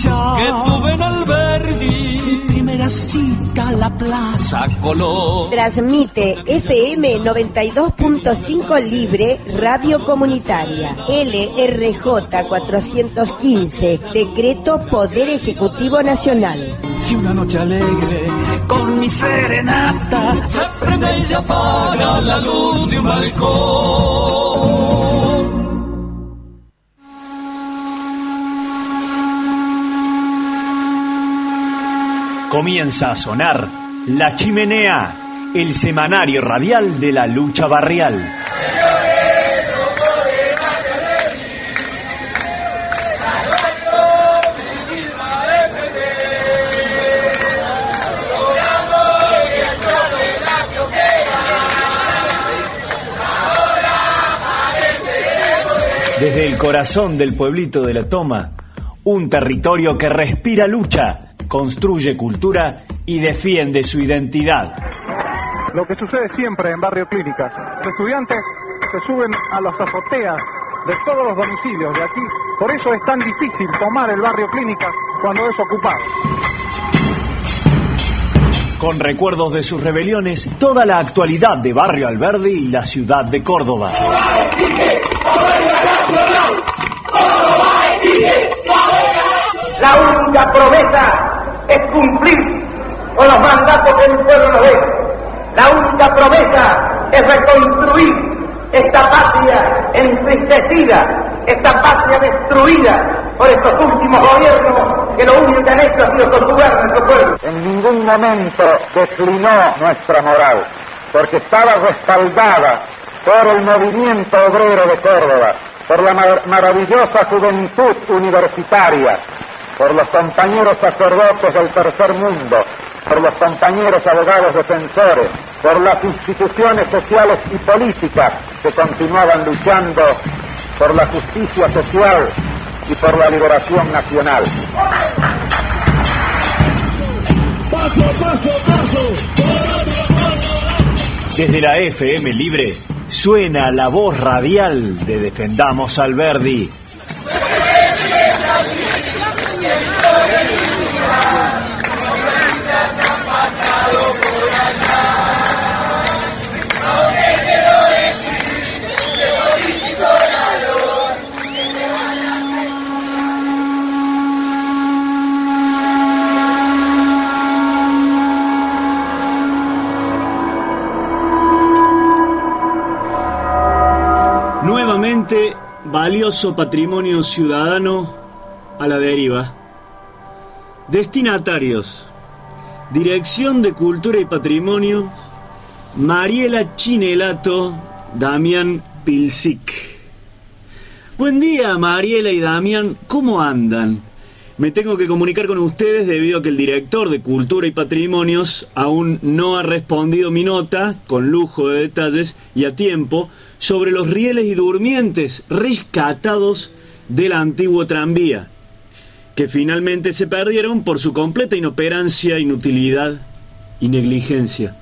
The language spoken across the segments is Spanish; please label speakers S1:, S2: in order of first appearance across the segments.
S1: lucha
S2: que tuve en Alberdi.
S1: Mi primera cita a la Plaza Colón.
S3: Transmite FM 92.5 Libre, Radio Comunitaria. LRJ 415, Decreto Poder Ejecutivo Nacional.
S1: Si una noche alegre con mi serenata se prende y se apaga la luz de un balcón.
S4: Comienza a sonar La Chimenea, el semanario radial de la lucha barrial. Desde el corazón del pueblito de La Toma, un territorio que respira lucha, construye cultura y defiende su identidad.
S5: Lo que sucede siempre en Barrio Clínicas, los estudiantes se suben a las azoteas de todos los domicilios de aquí, por eso es tan difícil tomar el Barrio Clínicas cuando es ocupado.
S4: Con recuerdos de sus rebeliones, toda la actualidad de Barrio Alberdi y la ciudad de Córdoba.
S6: La única promesa es cumplir con los mandatos que el pueblo nos dé. La única promesa es reconstruir esta patria entristecida, esta patria destruida por estos últimos gobiernos que lo único que han hecho ha sido torturar a nuestro pueblo.
S5: En ningún momento declinó nuestra moral, porque estaba respaldada por el movimiento obrero de Córdoba, por la maravillosa juventud universitaria, por los compañeros sacerdotes del tercer mundo, por los compañeros abogados defensores, por las instituciones sociales y políticas que continuaban luchando por la justicia social y por la liberación nacional.
S4: Paso, paso, paso. Desde la FM Libre suena la voz radial de Defendamos Alberdi.
S7: Nuevamente, valioso patrimonio ciudadano a la deriva. Destinatarios: Dirección de Cultura y Patrimonio, Mariela Chinelato, Damián Pilsic. Buen día, Mariela y Damián, ¿cómo andan? Me tengo que comunicar con ustedes debido a que el director de Cultura y Patrimonios aún no ha respondido mi nota, con lujo de detalles y a tiempo, sobre los rieles y durmientes rescatados del antiguo tranvía, que finalmente se perdieron por su completa inoperancia, inutilidad y negligencia.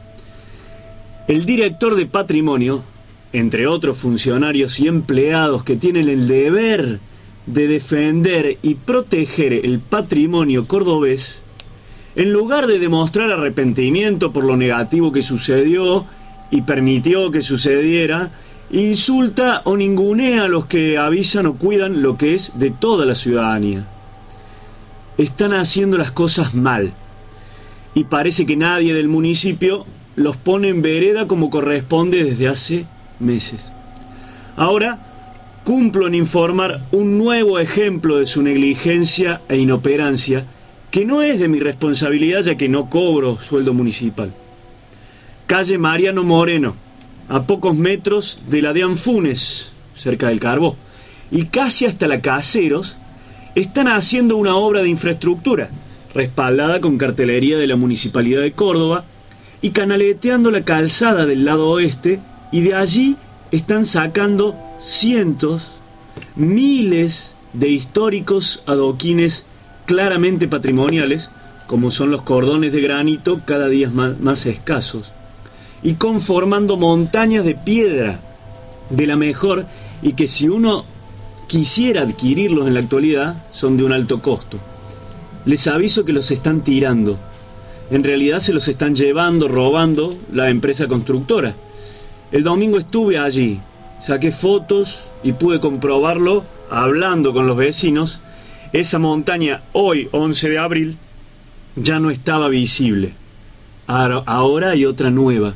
S7: El director de Patrimonio, entre otros funcionarios y empleados que tienen el deber de defender y proteger el patrimonio cordobés, en lugar de demostrar arrepentimiento por lo negativo que sucedió y permitió que sucediera, insulta o ningunea a los que avisan o cuidan lo que es de toda la ciudadanía. Están haciendo las cosas mal y parece que nadie del municipio los pone en vereda como corresponde desde hace meses. Ahora cumplo en informar un nuevo ejemplo de su negligencia e inoperancia, que no es de mi responsabilidad ya que no cobro sueldo municipal. Calle Mariano Moreno, a pocos metros de la de Anfunes, cerca del Carbó, y casi hasta la Caseros, están haciendo una obra de infraestructura, respaldada con cartelería de la Municipalidad de Córdoba, y canaleteando la calzada del lado oeste, y de allí están sacando cientos, miles de históricos adoquines claramente patrimoniales, como son los cordones de granito cada día más escasos, y conformando montañas de piedra de la mejor, y que si uno quisiera adquirirlos en la actualidad son de un alto costo. les aviso que los están tirando. En realidad se los están llevando, robando la empresa constructora. El domingo estuve allí, saqué fotos y pude comprobarlo hablando con los vecinos. Esa montaña, hoy, 11 de abril, ya no estaba visible. Ahora hay otra nueva.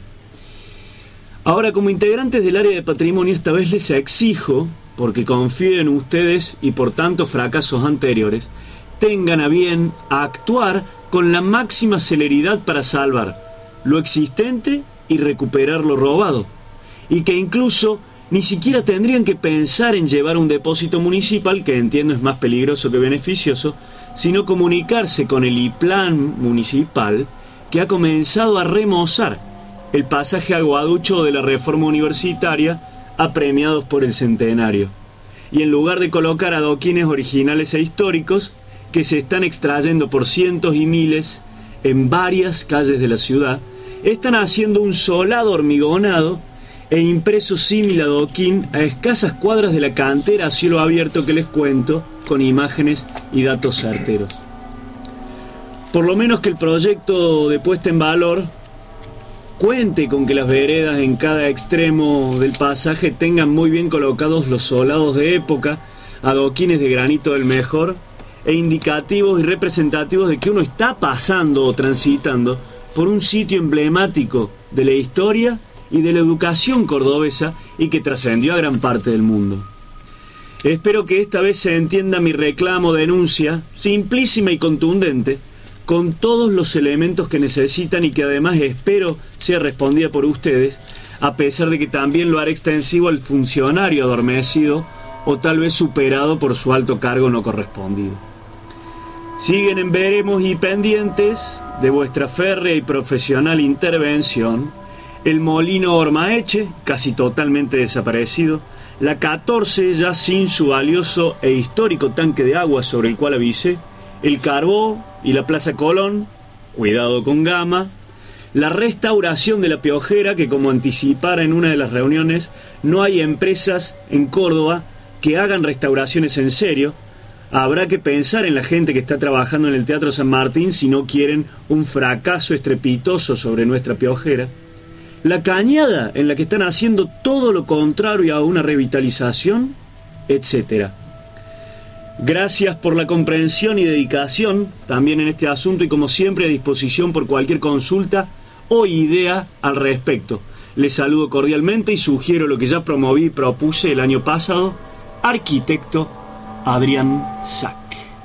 S7: Ahora, como integrantes del área de patrimonio, esta vez les exijo, porque confío en ustedes y por tanto fracasos anteriores, tengan a bien actuar con la máxima celeridad para salvar lo existente y recuperar lo robado. Y que incluso ni siquiera tendrían que pensar en llevar un depósito municipal, que entiendo es más peligroso que beneficioso, sino comunicarse con el IPLAN municipal, que ha comenzado a remozar el pasaje Aguaducho de la reforma universitaria apremiados por el centenario. Y en lugar de colocar adoquines originales e históricos, que se están extrayendo por cientos y miles en varias calles de la ciudad, están haciendo un solado hormigonado e impreso símil adoquín a escasas cuadras de la cantera a cielo abierto que les cuento, con imágenes y datos certeros. Por lo menos que el proyecto de puesta en valor cuente con que las veredas en cada extremo del pasaje tengan muy bien colocados los solados de época, adoquines de granito del mejor, e indicativos y representativos de que uno está pasando o transitando por un sitio emblemático de la historia y de la educación cordobesa y que trascendió a gran parte del mundo. Espero que esta vez se entienda mi reclamo, denuncia, simplísima y contundente, con todos los elementos que necesitan y que además espero sea respondida por ustedes, a pesar de que también lo hará extensivo al funcionario adormecido o tal vez superado por su alto cargo no correspondido. Siguen en veremos y pendientes de vuestra férrea y profesional intervención el molino Ormaeche, casi totalmente desaparecido, la 14 ya sin su valioso e histórico tanque de agua sobre el cual avisé, el Carbó y la Plaza Colón, cuidado con Gama, la restauración de la Piojera, que como anticipara en una de las reuniones, no hay empresas en Córdoba que hagan restauraciones en serio. Habrá que pensar en la gente que está trabajando en el Teatro San Martín si no quieren un fracaso estrepitoso sobre nuestra Piojera. La Cañada, en la que están haciendo todo lo contrario a una revitalización, etc. Gracias por la comprensión y dedicación también en este asunto y como siempre a disposición por cualquier consulta o idea al respecto. Les saludo cordialmente y sugiero lo que ya promoví y propuse el año pasado, arquitecto Adrián Sack.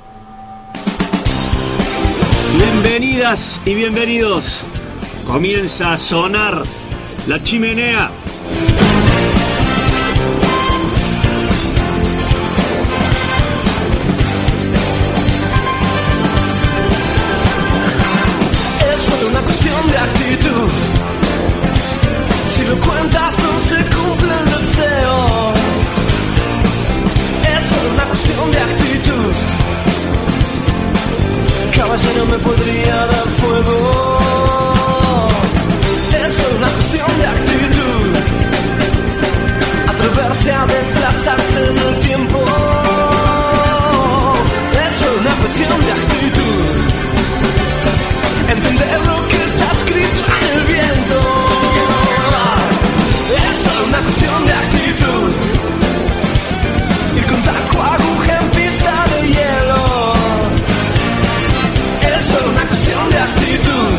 S7: Bienvenidas y bienvenidos. Comienza a sonar la chimenea.
S2: Es solo una cuestión de actitud. Si lo cuentas no se cumple el deseo. Es solo una cuestión de actitud. Caballero me podría dar fuego. Es solo una cuestión de actitud. Atreverse a desplazarse en el tiempo. Es solo una cuestión de actitud. Entender lo que está escrito en el viento. Es solo una cuestión de actitud. Ir con taco, aguja en pista de hielo. Es solo una cuestión de actitud.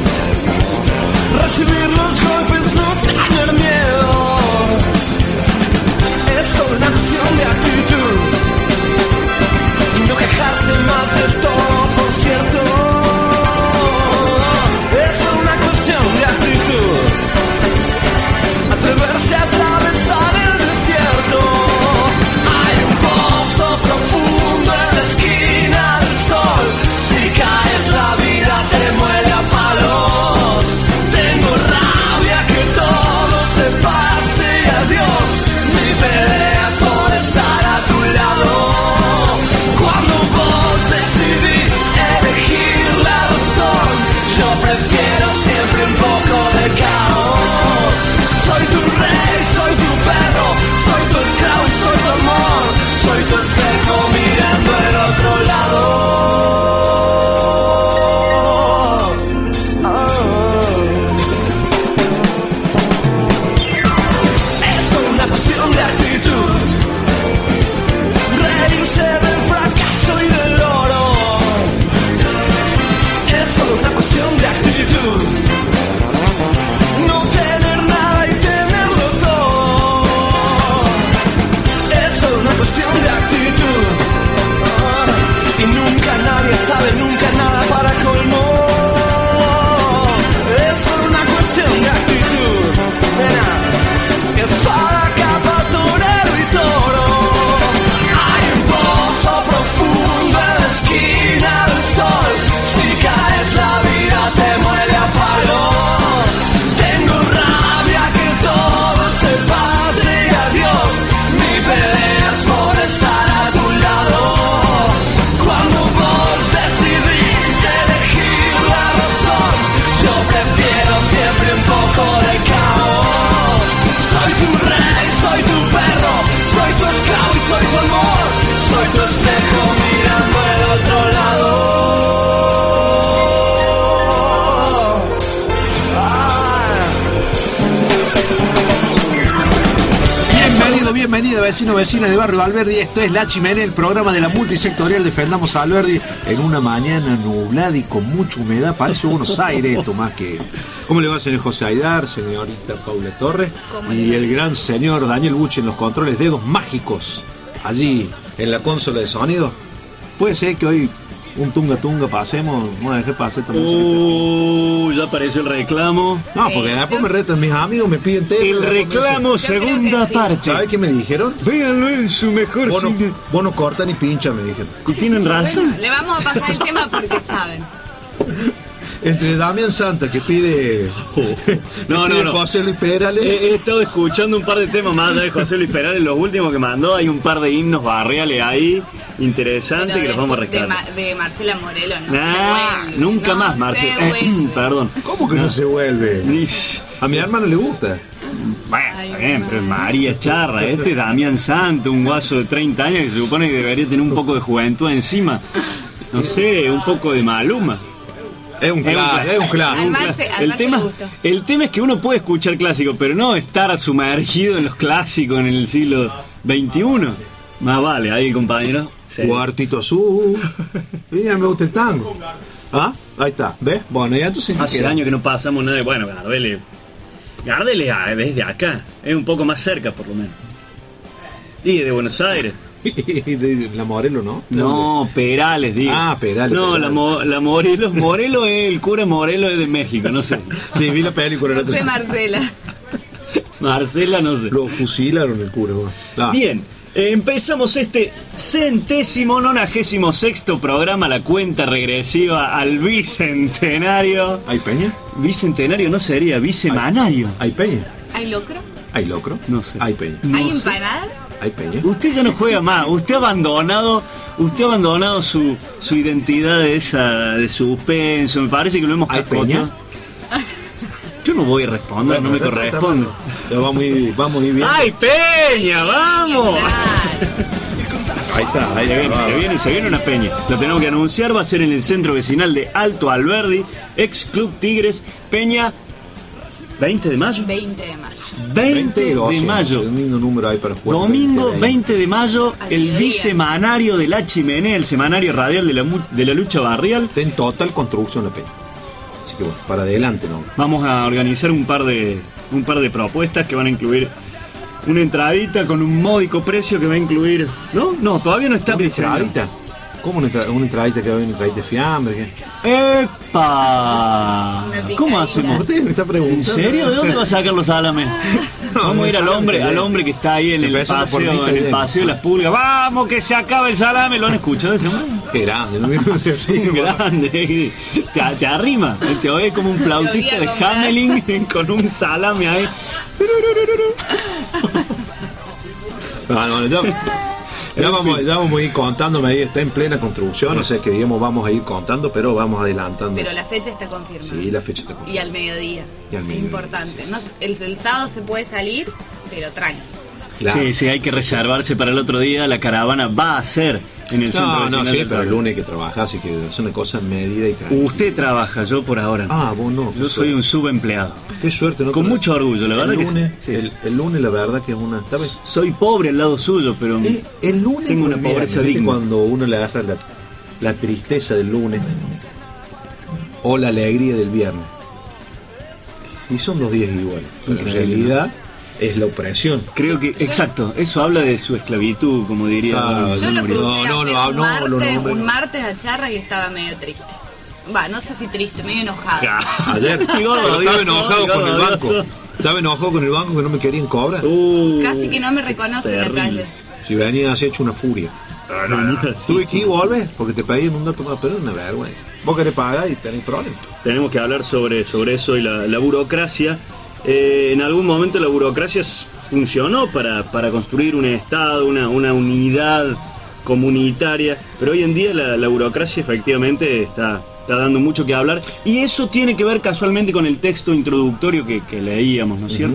S2: Recibir los golpes, no tener miedo. Es solo una cuestión de actitud.
S8: vecinos, vecinas de Barrio Alberdi. Esto es La Chimenea, el programa de la multisectorial Defendamos a Alberdi. En una mañana nublada y con mucha humedad. Parece Buenos Aires esto más que... ¿Cómo le va, señor José Aidar, señorita Paula Torres? Y el gran señor Daniel Bucci en los controles, dedos mágicos allí en la consola de sonido. Puede ser que hoy un tunga pasemos, no dejé pasar esta música.
S7: Ya apareció el reclamo.
S8: No, porque después me retan mis amigos, me piden tema.
S7: El reclamo, segunda parte.
S8: ¿Sabes qué me dijeron?
S7: Véanlo en su mejor cine.
S8: Vos no corta ni pincha, me dijeron.
S7: Y tienen razón.
S9: Bueno, le vamos a pasar el tema porque saben.
S8: Entre Damián Santa, que pide...
S7: No.
S8: José Luis Perales.
S7: He estado escuchando un par de temas más de José Luis Perales. Los últimos que mandó, hay un par de himnos barriales ahí interesantes que los vamos a rescatar.
S9: De Marcela Morelo, ¿no?
S7: Nunca más, Marcela. Perdón.
S8: ¿Cómo que no se vuelve? A mi hermano le gusta.
S7: Bueno, está bien, pero María Charra, Damián Santo, un guaso de 30 años que se supone que debería tener un poco de juventud encima. No sé, un poco de Maluma.
S8: Es un clásico.
S7: El tema es que uno puede escuchar clásicos, pero no estar sumergido en los clásicos en el siglo XXI. Más vale, ahí, compañero.
S8: Sí. Cuartito azul. Mira, me gusta el tango. Ah, ahí está, ¿ves? Bueno, ya entonces...
S7: Hace años que no pasamos nada de... Bueno, Gardel es desde acá. Es un poco más cerca, por lo menos. Y de Buenos Aires.
S8: De la Morelo, ¿no?
S7: No, Perales, digo.
S8: Ah, Perales.
S7: No,
S8: Perales.
S7: La Morelos. Morelos es el cura Morelos es de México, no sé.
S8: Sí, vi la película.
S9: No sé, Marcela.
S7: Marcela, no sé.
S8: Lo fusilaron el cura.
S7: Bien, empezamos este 196º programa, la cuenta regresiva al bicentenario.
S8: ¿Hay peña?
S7: Bicentenario no sería, bicemanario.
S8: ¿Hay peña?
S9: ¿Hay locro?
S8: ¿Hay locro?
S7: No sé.
S8: ¿Hay peña?
S9: ¿Hay empanadas?
S8: ¿Hay peña?
S7: Usted ya no juega más, usted ha abandonado su identidad de suspenso, me parece que lo hemos
S8: cascoteado. ¿Hay peña?
S7: Yo no voy a responder, no me corresponde.
S8: Vamos a ir bien.
S7: ¡Ay, peña, vamos!
S8: Ahí está,
S7: se viene una peña. Lo tenemos que anunciar, va a ser en el centro vecinal de Alto Alberdi, ex Club Tigres, peña 20 de mayo.
S9: 20 de mayo.
S7: 20 de mayo.
S8: El mismo número hay para jugar.
S7: Domingo 20 de mayo, el bisemanario de La Chimenea, el semanario radial de la lucha barrial.
S8: Está en total construcción la peña. Así que bueno, para adelante, ¿no?
S7: Vamos a organizar un par de propuestas que van a incluir una entradita con un módico precio que va a incluir... No, todavía no está.
S8: ¿Una entradita? ¿Cómo una entradita que va a haber una entradita de fiambre? ¿Qué?
S7: ¡Epa! ¿Cómo hacemos?
S8: Usted me está preguntando.
S7: ¿En serio? ¿De dónde va a sacar los salames? Vamos a ir al hombre que está ahí en el paseo de las pulgas. ¡Vamos, que se acaba el salame! ¿Lo han escuchado ese hombre?
S8: Qué grande, ¿no?
S7: Grande. Te arrima. Te oye como un flautista de Hamelin con un salame ahí.
S8: Ya vamos a ir contándome ahí, está en plena construcción, o sea que digamos vamos a ir contando, pero vamos adelantando.
S9: Pero la fecha está confirmada.
S8: Sí, la fecha está confirmada.
S9: Y al mediodía. Es importante. Sí. No, el sábado se puede salir, pero tranqui.
S7: Claro. Sí, hay que reservarse para el otro día. La caravana va a ser en el centro vecinal.
S8: Sí, pero el lunes hay que trabajar, así que es una cosa en medida y tranquila.
S7: Usted trabaja, yo por ahora no.
S8: Ah, vos no.
S7: Yo soy un subempleado.
S8: Qué suerte, ¿no?
S7: Con mucho orgullo, la verdad.
S8: El lunes, la verdad que es una...
S7: Soy pobre al lado suyo, pero
S8: el lunes
S7: tengo una pobreza digna.
S8: Cuando uno le agarra la tristeza del lunes o la alegría del viernes. Y son 2 días iguales. Pero en realidad... es la opresión.
S7: Creo que, exacto, eso habla de su esclavitud, como diría.
S9: Yo lo crucé un martes a Charra y estaba medio triste. No sé si triste, medio enojado.
S8: Ayer estaba enojado con el banco. Estaba enojado con el banco que no me querían cobrar.
S9: Casi que no me reconoce en la calle.
S8: Si venías hecho una furia. Tuve que ir, volver, porque te pedían un dato más, pero es una vergüenza. Vos querés pagar y tenés problemas.
S7: Tenemos que hablar sobre eso y la burocracia. En algún momento la burocracia funcionó para construir un Estado, una unidad comunitaria, pero hoy en día la burocracia efectivamente está dando mucho que hablar, y eso tiene que ver casualmente con el texto introductorio que leíamos, ¿no es cierto?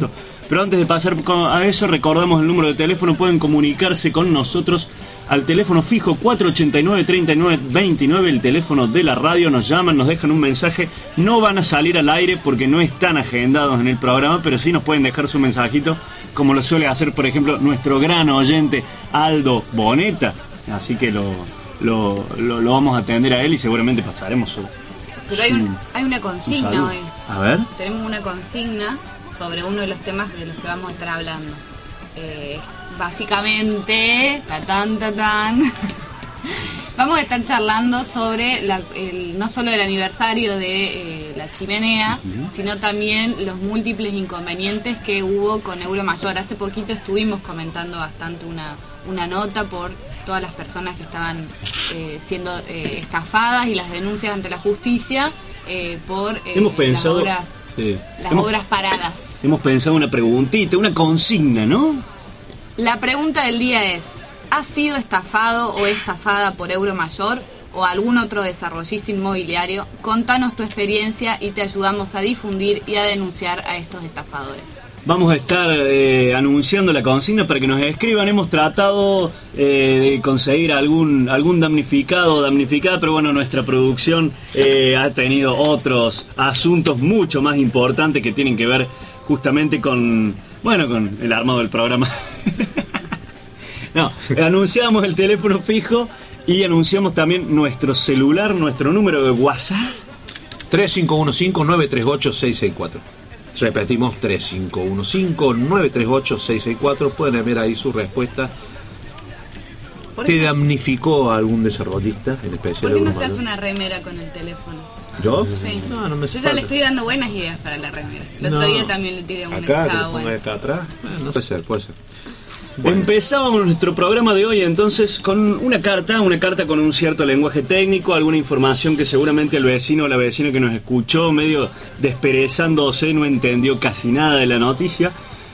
S7: Pero antes de pasar a eso, recordamos el número de teléfono. Pueden comunicarse con nosotros al teléfono fijo 489-3929, el teléfono de la radio. Nos llaman, nos dejan un mensaje. No van a salir al aire porque no están agendados en el programa, pero sí nos pueden dejar su mensajito, como lo suele hacer, por ejemplo, nuestro gran oyente Aldo Boneta. Así que lo vamos a atender a él y seguramente pasaremos su...
S9: Pero hay una consigna hoy.
S7: A ver.
S9: Tenemos una consigna sobre uno de los temas de los que vamos a estar hablando. Básicamente, vamos a estar charlando sobre no solo el aniversario de la chimenea, sino también los múltiples inconvenientes que hubo con Euromayor. Hace poquito estuvimos comentando bastante una nota por todas las personas que estaban siendo estafadas y las denuncias ante la justicia por las obras paradas.
S7: Hemos pensado una preguntita, una consigna, ¿no?
S9: La pregunta del día es: ¿has sido estafado o estafada por Euromayor o algún otro desarrollista inmobiliario? Contanos tu experiencia y te ayudamos a difundir y a denunciar a estos estafadores.
S7: Vamos a estar anunciando la consigna para que nos escriban. Hemos tratado de conseguir algún damnificado o damnificada, pero bueno, nuestra producción ha tenido otros asuntos mucho más importantes que tienen que ver justamente con el armado del programa. No, anunciamos el teléfono fijo y anunciamos también nuestro celular, nuestro número de WhatsApp.
S8: 3515-938-664. Repetimos, 3515-938-664. Pueden enviar ahí su respuesta. ¿Te damnificó a algún desarrollista en especial?
S9: ¿Por qué no se hace una remera con el teléfono?
S8: ¿Yo?
S9: Sí.
S8: No me hace
S9: Yo ya
S8: falta.
S9: le estoy dando buenas ideas para la remera. El otro día también le tiré una que
S8: acá,
S9: estaba
S8: que
S9: buena.
S8: acá atrás. No puede ser.
S7: Bueno. Empezábamos nuestro programa de hoy entonces con una carta con un cierto lenguaje técnico, alguna información que seguramente el vecino o la vecina que nos escuchó medio desperezándose no entendió casi nada de la noticia.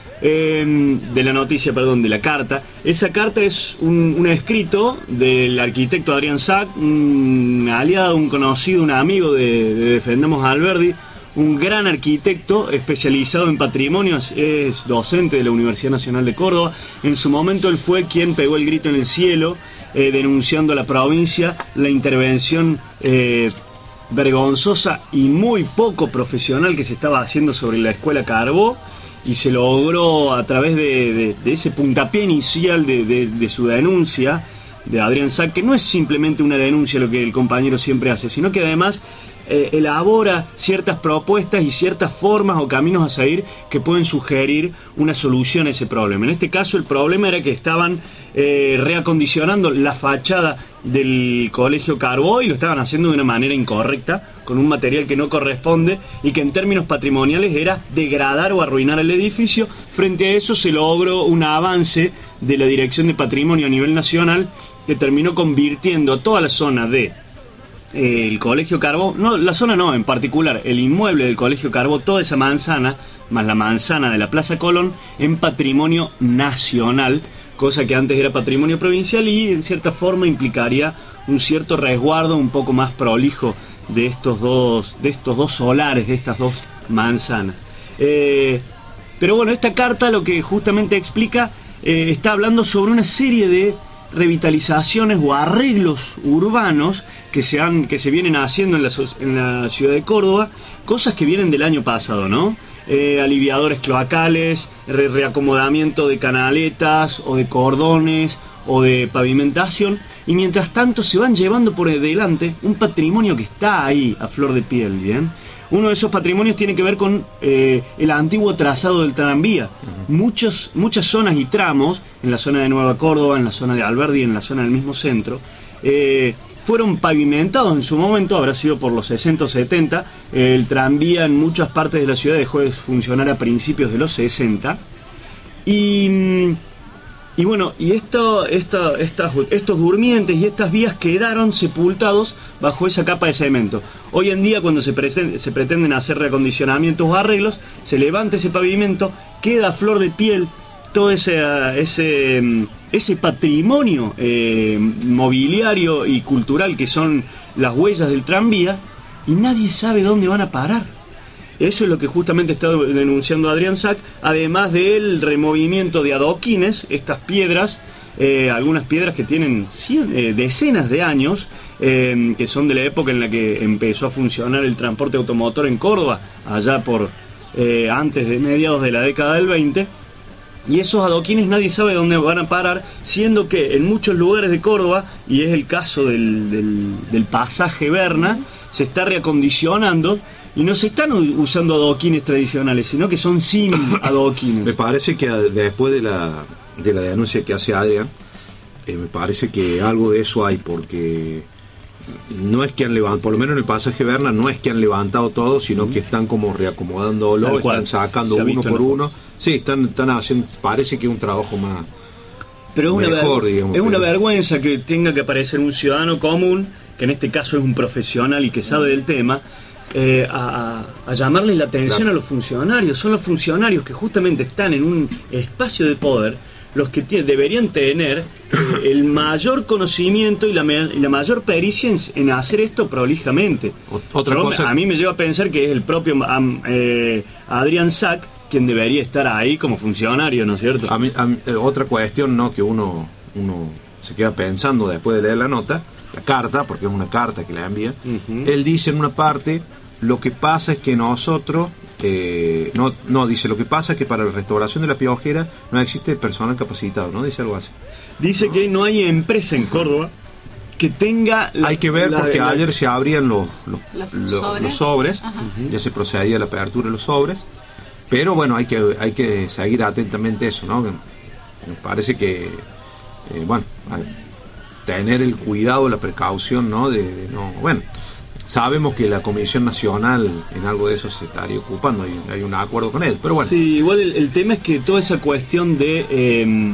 S7: De la carta. Esa carta es un escrito del arquitecto Adrián Sack, un aliado, un conocido, un amigo de Defendamos a Alberdi, un gran arquitecto especializado en patrimonios, es docente de la Universidad Nacional de Córdoba. En su momento él fue quien pegó el grito en el cielo, denunciando a la provincia la intervención vergonzosa y muy poco profesional que se estaba haciendo sobre la escuela Carbó, y se logró a través de ese puntapié inicial de su denuncia de Adrián Sack, que no es simplemente una denuncia lo que el compañero siempre hace, sino que además elabora ciertas propuestas y ciertas formas o caminos a seguir que pueden sugerir una solución a ese problema. En este caso el problema era que estaban reacondicionando la fachada del colegio Carbó y lo estaban haciendo de una manera incorrecta, con un material que no corresponde y que en términos patrimoniales era degradar o arruinar el edificio. Frente a eso se logró un avance de la Dirección de Patrimonio a nivel nacional que terminó convirtiendo a toda la zona de el colegio Carbó, en particular el inmueble del colegio Carbó, toda esa manzana, más la manzana de la Plaza Colón, en patrimonio nacional, cosa que antes era patrimonio provincial y en cierta forma implicaría un cierto resguardo un poco más prolijo de estos dos solares, de estas dos manzanas. Pero bueno, esta carta lo que justamente explica, está hablando sobre una serie de revitalizaciones o arreglos urbanos que se vienen haciendo en la ciudad de Córdoba, cosas que vienen del año pasado, ¿no? Aliviadores cloacales, reacomodamiento de canaletas o de cordones o de pavimentación, y mientras tanto se van llevando por delante un patrimonio que está ahí a flor de piel, ¿bien? Uno de esos patrimonios tiene que ver con el antiguo trazado del tranvía. Muchas zonas y tramos, en la zona de Nueva Córdoba, en la zona de Alberdi, en la zona del mismo centro, fueron pavimentados en su momento, habrá sido por los 60 o 70. El tranvía en muchas partes de la ciudad dejó de funcionar a principios de los 60. Y bueno, y estos durmientes y estas vías quedaron sepultados bajo esa capa de cemento. Hoy en día, cuando se pretenden hacer reacondicionamientos o arreglos, se levanta ese pavimento, queda a flor de piel todo ese patrimonio mobiliario y cultural que son las huellas del tranvía, y nadie sabe dónde van a parar. Eso es lo que justamente está denunciando Adrián Sack, además del removimiento de adoquines, estas piedras, algunas piedras que tienen decenas de años, que son de la época en la que empezó a funcionar el transporte automotor en Córdoba, allá por antes de mediados de la década del 20. Y esos adoquines nadie sabe dónde van a parar, siendo que en muchos lugares de Córdoba, y es el caso del pasaje Berna, se está reacondicionando y no se están usando adoquines tradicionales, sino que son sin adoquines.
S8: Me parece que después de la denuncia que hace Adrián, me parece que algo de eso hay, porque no es que han levantado, por lo menos en el pasaje Berna, no es que han levantado todo, sino que están como reacomodándolo, están sacando uno por uno. Sí, están haciendo, parece que es un trabajo más.
S7: Pero es
S8: mejor, digamos,
S7: una vergüenza que tenga que aparecer un ciudadano común, que en este caso es un profesional y que sabe del tema, a llamarle la atención a los funcionarios. Son los funcionarios que justamente están en un espacio de poder los que deberían tener el mayor conocimiento y la mayor pericia en hacer esto prolijamente.
S8: Otra cosa,
S7: a mí me lleva a pensar que es el propio Adrián Sack quien debería estar ahí como funcionario, ¿no es cierto?
S8: Otra cuestión, ¿no?, que uno se queda pensando después de leer la nota, la carta, porque es una carta que le envía. Él dice en una parte: lo que pasa es que nosotros, dice, lo que pasa es que para la restauración de la piojera no existe personal capacitado, ¿no? Dice algo así.
S7: Dice que no hay empresa en Córdoba que tenga...
S8: Hay que ver, porque ayer se abrían los sobres, ya se procedía a la apertura de los sobres, pero bueno, hay que seguir atentamente eso, ¿no? Me parece que, tener el cuidado, la precaución, ¿no? Sabemos que la Comisión Nacional en algo de eso se estaría ocupando, hay un acuerdo con él, pero bueno.
S7: Sí, igual el tema es que toda esa cuestión de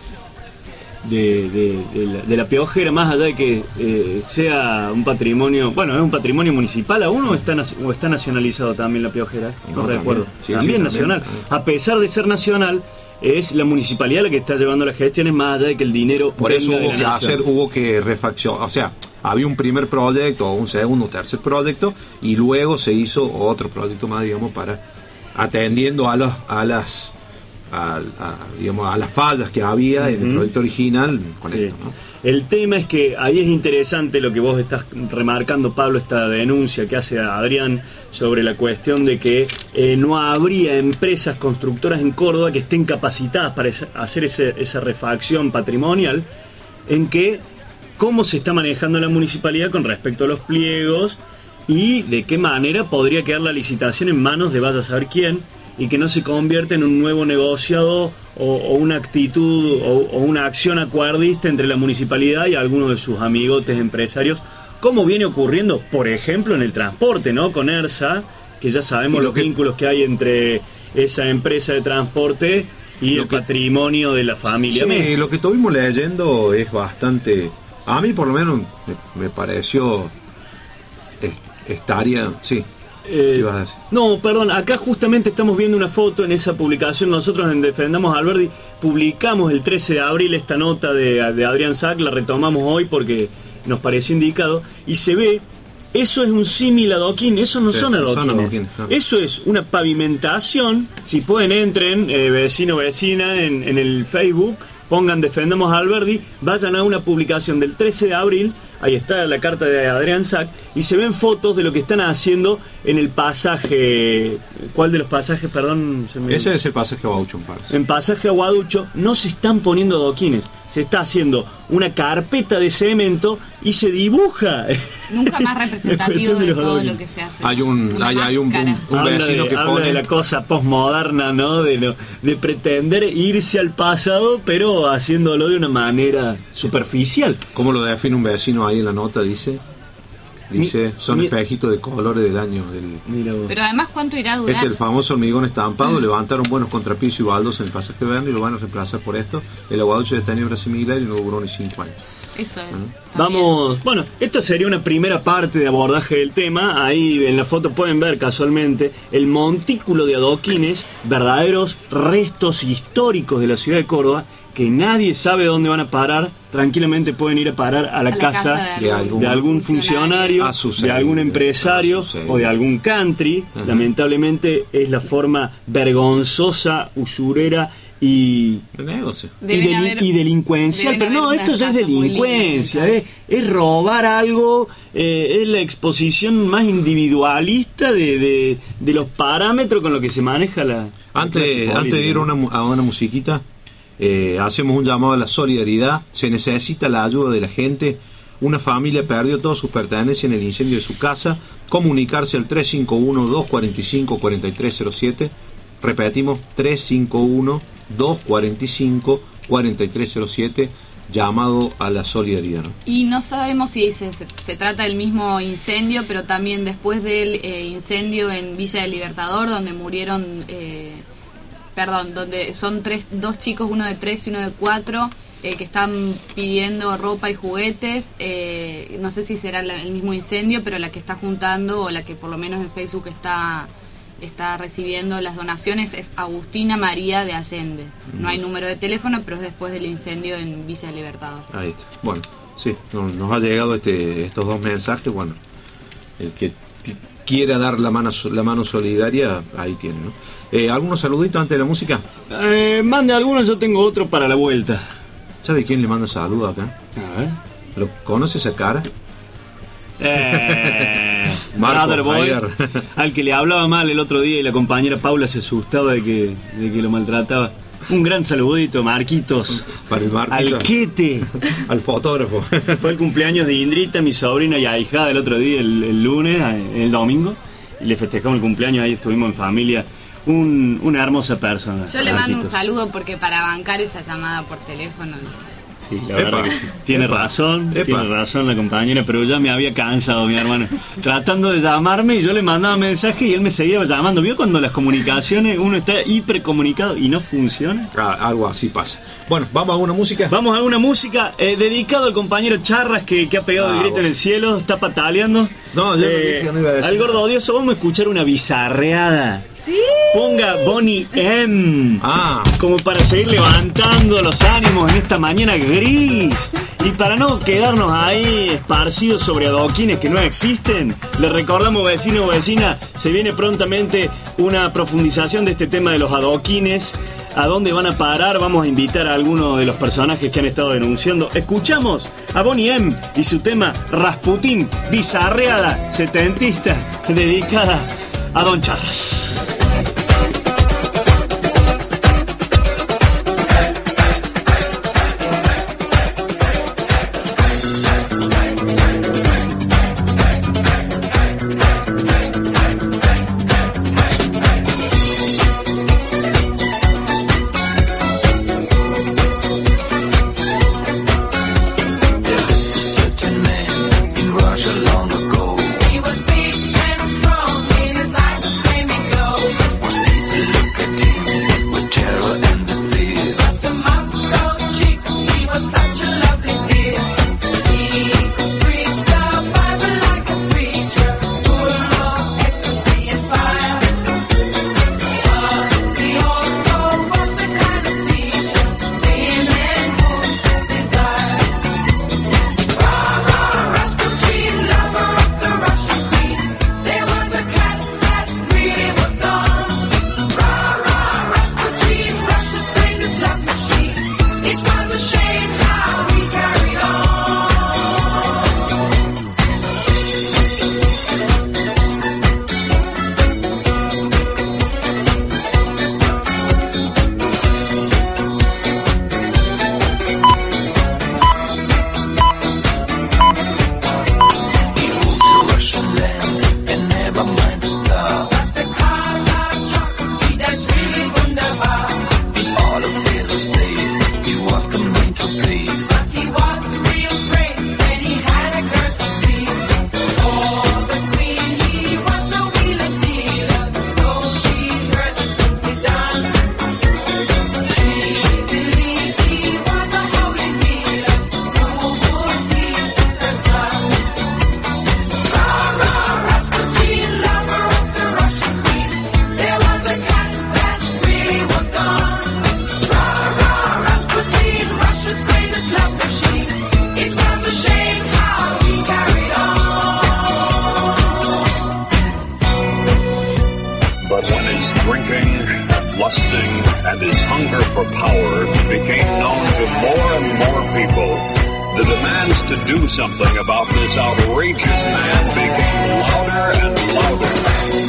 S7: la piojera, más allá de que sea un patrimonio, es un patrimonio municipal aún, o está nacionalizado también la piojera, no recuerdo. También nacional. A pesar de ser nacional, es la municipalidad la que está llevando las gestiones, más allá de que el dinero...
S8: Por eso hubo que refaccionar, o sea, había un primer proyecto, o un segundo, tercer proyecto, y luego se hizo otro proyecto más, digamos, para atendiendo a las fallas que había en el proyecto original con esto, ¿no?
S7: El tema es que ahí es interesante lo que vos estás remarcando, Pablo, esta denuncia que hace Adrián sobre la cuestión de que no habría empresas constructoras en Córdoba que estén capacitadas para hacer esa refacción patrimonial, en que cómo se está manejando la municipalidad con respecto a los pliegos y de qué manera podría quedar la licitación en manos de vaya a saber quién, y que no se convierta en un nuevo negociado o una actitud o una acción acuerdista entre la municipalidad y algunos de sus amigotes empresarios, como viene ocurriendo, por ejemplo, en el transporte, ¿no? Con ERSA, que ya sabemos los vínculos que hay entre esa empresa de transporte y el patrimonio de la familia.
S8: Sí, lo que estuvimos leyendo es bastante... A mí por lo menos me pareció... Sí.
S7: No, perdón, acá justamente estamos viendo una foto en esa publicación. Nosotros en Defendamos a Alberdi publicamos el 13 de abril esta nota de Adrián Sack, la retomamos hoy porque nos pareció indicado, y se ve, eso es un símil adoquín, eso no son adoquines, no. Eso es una pavimentación. Si pueden, entren, vecino, vecina, en el Facebook, pongan Defendamos a Alberdi, vayan a una publicación del 13 de abril, ahí está la carta de Adrián Sack, y se ven fotos de lo que están haciendo en el pasaje. ¿Cuál de los pasajes, perdón?
S8: Ese es el pasaje Aguaducho, parece.
S7: En pasaje Aguaducho no se están poniendo adoquines, se está haciendo una carpeta de cemento y se dibuja.
S9: Nunca más representativo de todo lo que se hace.
S8: Hay un vecino que pone
S7: de la cosa postmoderna, ¿no? De pretender irse al pasado, pero haciéndolo de una manera superficial.
S8: ¿Cómo lo define un vecino ahí en la nota? Dice, son espejitos de colores del año
S9: Pero además, ¿cuánto irá a durar?
S8: El famoso hormigón estampado. Levantaron buenos contrapisos y baldos en el pasaje Berna y lo van a reemplazar por esto. El Aguaducho de tenebra similar y no duró ni 5 años.
S9: Eso es.
S7: Vamos, esta sería una primera parte de abordaje del tema. Ahí en la foto pueden ver casualmente el montículo de adoquines, verdaderos restos históricos de la ciudad de Córdoba, que nadie sabe dónde van a parar, tranquilamente pueden ir a parar a la casa de algún funcionario, de algún empresario o de algún country. Lamentablemente es la forma vergonzosa, usurera y delincuencial, pero no, esto ya es delincuencia, es robar algo, es la exposición más individualista de los parámetros con los que se maneja la
S8: antes de ir a una musiquita, hacemos un llamado a la solidaridad. Se necesita la ayuda de la gente. Una familia perdió todas sus pertenencias en el incendio de su casa. Comunicarse al 351-245-4307. Repetimos, 351-245-4307. Llamado a la solidaridad, ¿no?
S9: Y no sabemos si se trata del mismo incendio, pero también después del incendio en Villa del Libertador, donde murieron, donde son dos chicos, uno de 3 y uno de 4, que están pidiendo ropa y juguetes. No sé si será el mismo incendio, pero la que está juntando, o la que por lo menos en Facebook está recibiendo las donaciones, es Agustina María de Allende. No hay número de teléfono, pero es después del incendio en Villa Libertador.
S8: Ahí está. Bueno, sí, nos ha llegado estos dos mensajes. Bueno, el que quiera dar la mano solidaria, ahí tiene, ¿no? ¿Algunos saluditos antes de la música?
S7: Mande algunos, yo tengo otro para la vuelta.
S8: ¿Sabe quién le manda saludos acá?
S7: A ver.
S8: ¿Lo conoce esa cara?
S7: Marco Boy, al que le hablaba mal el otro día y la compañera Paula se asustaba de que lo maltrataba. Un gran saludito, Marquitos.
S8: Para el Marquito.
S7: Al Quete.
S8: Al fotógrafo.
S7: Fue el cumpleaños de Indrita, mi sobrina y ahijada, el otro día, el lunes, el domingo. Y le festejamos el cumpleaños, ahí estuvimos en familia. Una hermosa persona.
S9: Yo le mando un saludo porque para bancar esa llamada por teléfono...
S7: Sí, la verdad que sí. Tiene razón la compañera, pero ya me había cansado, mi hermano, tratando de llamarme, y yo le mandaba mensaje y él me seguía llamando. ¿Vio cuando las comunicaciones, uno está hipercomunicado y no funciona?
S8: Algo así pasa. Bueno, ¿vamos a una música?
S7: Vamos a una música dedicado al compañero Charras, que ha pegado el grito en el cielo, está pataleando.
S8: No, yo no iba a decir
S7: al gordo odioso. Vamos a escuchar una bizarreada.
S9: Sí.
S7: Ponga Bonnie M. Como para seguir levantando los ánimos en esta mañana gris. Y para no quedarnos ahí esparcidos sobre adoquines que no existen, le recordamos, vecino o vecina, se viene prontamente una profundización de este tema de los adoquines. ¿A dónde van a parar? Vamos a invitar a algunos de los personajes que han estado denunciando. Escuchamos a Bonnie M y su tema Rasputín, bizarreada setentista, dedicada a Don Charras.
S1: Long ago, he was big and strong in his eyes.
S10: hunger for power became known to more and more people, the demands to do something about this outrageous man became louder and louder.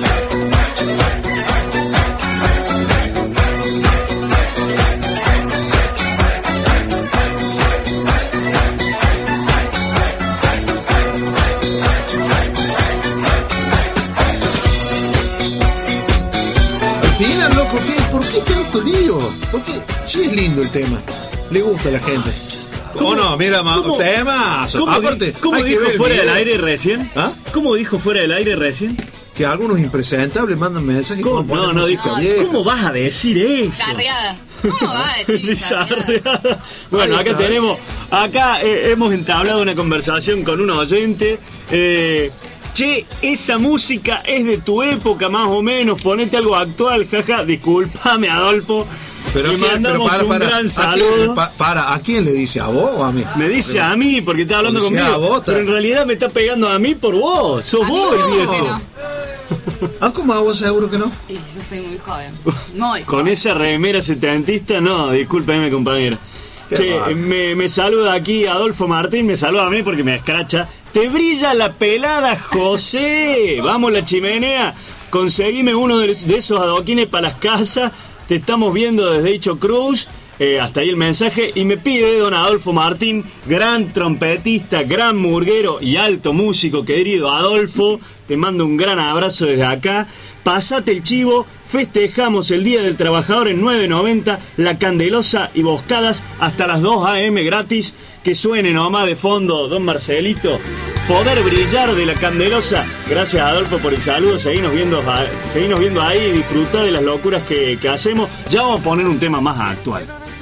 S8: Loco, ¿por qué tanto lío? Porque sí es lindo el tema. Le gusta a la gente. ¿Cómo no? Mira, temas. Aparte,
S7: ¿cómo dijo fuera del aire recién?
S8: ¿Ah?
S7: ¿Cómo dijo fuera del aire recién?
S8: Que algunos impresentables mandan mensajes.
S7: No, dijo. ¿Cómo vas a decir eso?
S9: Charreada. ¿Cómo vas a decir
S7: charreada? Bueno, acá tenemos. Acá hemos entablado una conversación con un oyente. Che, esa música es de tu época más o menos, ponete algo actual, jaja, discúlpame Adolfo.
S8: Pero
S7: le mandamos un gran saludo.
S8: ¿A quién le dice? ¿A vos o a mí?
S7: Me dice a mí porque está hablando conmigo. Pero en realidad me está pegando a mí por vos. Sos vos el viejo.
S8: ¿Ah, cómo a vos seguro que no?
S9: Sí, yo soy muy joven.
S7: Con esa remera setentista, no, discúlpeme compañera. Che, me saluda aquí Adolfo Martín, me saluda a mí porque me escracha. Te brilla la pelada, José. Vamos, la chimenea. Conseguime uno de esos adoquines para las casas. Te estamos viendo desde Dicho Cruz. Hasta ahí el mensaje. Y me pide don Adolfo Martín, gran trompetista, gran murguero y alto músico, querido Adolfo. Te mando un gran abrazo desde acá. Pásate el chivo. Festejamos el Día del Trabajador en 9.90. La Candelosa y Boscadas hasta las 2 a.m. gratis. Que suene nomás de fondo, don Marcelito. Poder brillar de la Candelosa. Gracias Adolfo por el saludo. Seguimos viendo ahí y disfrutar de las locuras que hacemos. Ya vamos a poner un tema más actual.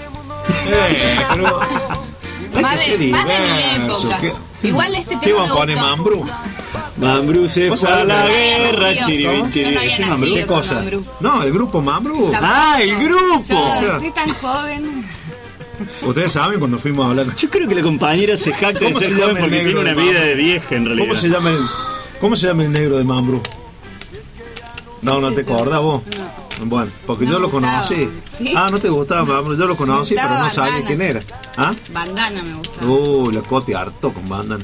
S8: Pero
S9: más de mi época. Igual este tema.
S8: ¿Qué vamos a poner, Mambrú?
S7: Mambrú se fue a la guerra, chiribinchiri.
S8: ¿Qué cosa? No, el grupo Mambrú.
S7: El grupo.
S9: Yo soy tan joven.
S8: Ustedes saben cuando fuimos a hablar.
S7: Yo creo que la compañera se jacta de ser joven porque tiene una vida de vieja en realidad.
S8: ¿Cómo se llama el negro de Mambrú? No te acordás vos. No. Bueno, porque yo lo conocí.
S9: ¿Sí?
S8: No te gustaba Mambrú, yo lo conocí, pero no sabía quién era.
S9: Bandana me gustaba.
S8: La Coti harto con Bandana.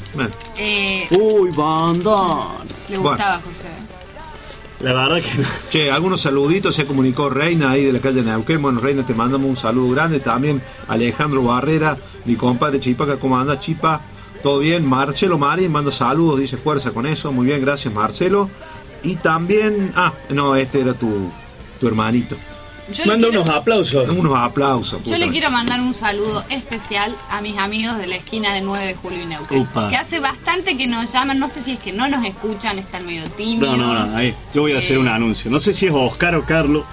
S7: Bandana.
S9: Le gustaba José.
S7: La verdad que no.
S8: Che, algunos saluditos, se comunicó Reina ahí de la calle Neuquén. Bueno, Reina, te mandamos un saludo grande. También Alejandro Barrera, mi compa de Chipaca. ¿Cómo anda, Chipa? ¿Todo bien? Marcelo Marín manda saludos, dice fuerza con eso. Muy bien, gracias, Marcelo. Y también... este era tu hermanito.
S7: Manda unos aplausos.
S9: Yo le quiero mandar un saludo especial a mis amigos de la esquina de 9 de Julio y Neuquén. Que hace bastante que nos llaman, no sé si es que no nos escuchan, están medio tímidos.
S7: No, ahí. Yo voy a hacer un anuncio. No sé si es Oscar o Carlos.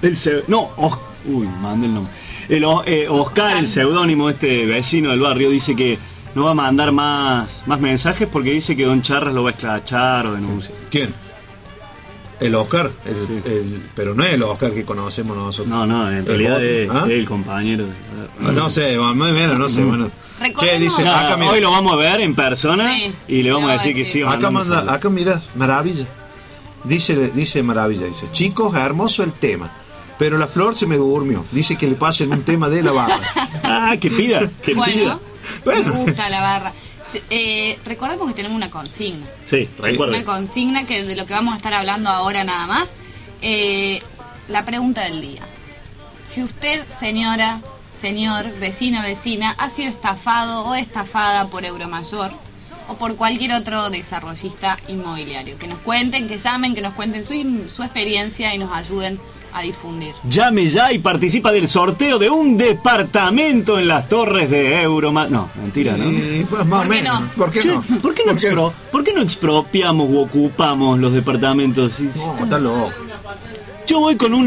S7: Mande el nombre. Oscar, el seudónimo, este vecino del barrio, dice que no va a mandar más mensajes porque dice que Don Charras lo va a esclachar o denunciar.
S8: ¿Quién? El Oscar, pero no es el Oscar que conocemos nosotros.
S7: No, en realidad es el compañero.
S8: No sé, bueno. Che, dice,
S7: hoy lo vamos a ver en persona y le vamos a decir que sí.
S8: Acá mira, maravilla. Dice maravilla, dice, chicos, hermoso el tema, pero la flor se me durmió. Dice que le pasen un tema de la barra.
S7: Que pida.
S9: Bueno. Me gusta la barra. Recordemos que tenemos una consigna.
S7: Sí, recuerdo.
S9: Una consigna que de lo que vamos a estar hablando ahora nada más. La pregunta del día. Si usted, señora, señor, vecino, vecina, ha sido estafado o estafada por Euromayor o por cualquier otro desarrollista inmobiliario. Que nos cuenten, que llamen, que nos cuenten su experiencia y nos ayuden a difundir.
S7: Llame ya y participa del sorteo de un departamento en las torres de Euromayor. No, mentira, ¿no?
S8: Pues más o menos. ¿Por qué no?
S7: ¿Por qué no expropiamos u ocupamos los departamentos?
S8: No, está loco.
S7: Yo voy con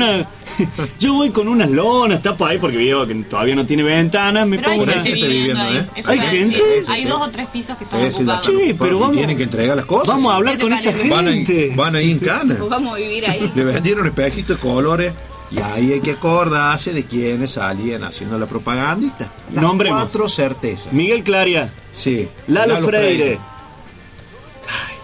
S7: unas lonas, tapo ahí porque veo que todavía no tiene ventanas.
S9: Pero hay gente viviendo ahí.
S7: ¿Hay gente?
S9: Hay 2 o 3 pisos que están ocupados.
S7: Sí, pero vamos.
S8: Tienen que entregar las cosas.
S7: Vamos a hablar con esa gente.
S8: Van ahí en cana.
S9: Vamos a vivir ahí.
S8: Le vendieron espejitos de colores. Y ahí hay que acordarse de quienes salían haciendo la propagandita. Las
S7: Nombremos.
S8: 4 certezas.
S7: Miguel Claria.
S8: Sí.
S7: Lalo Freire.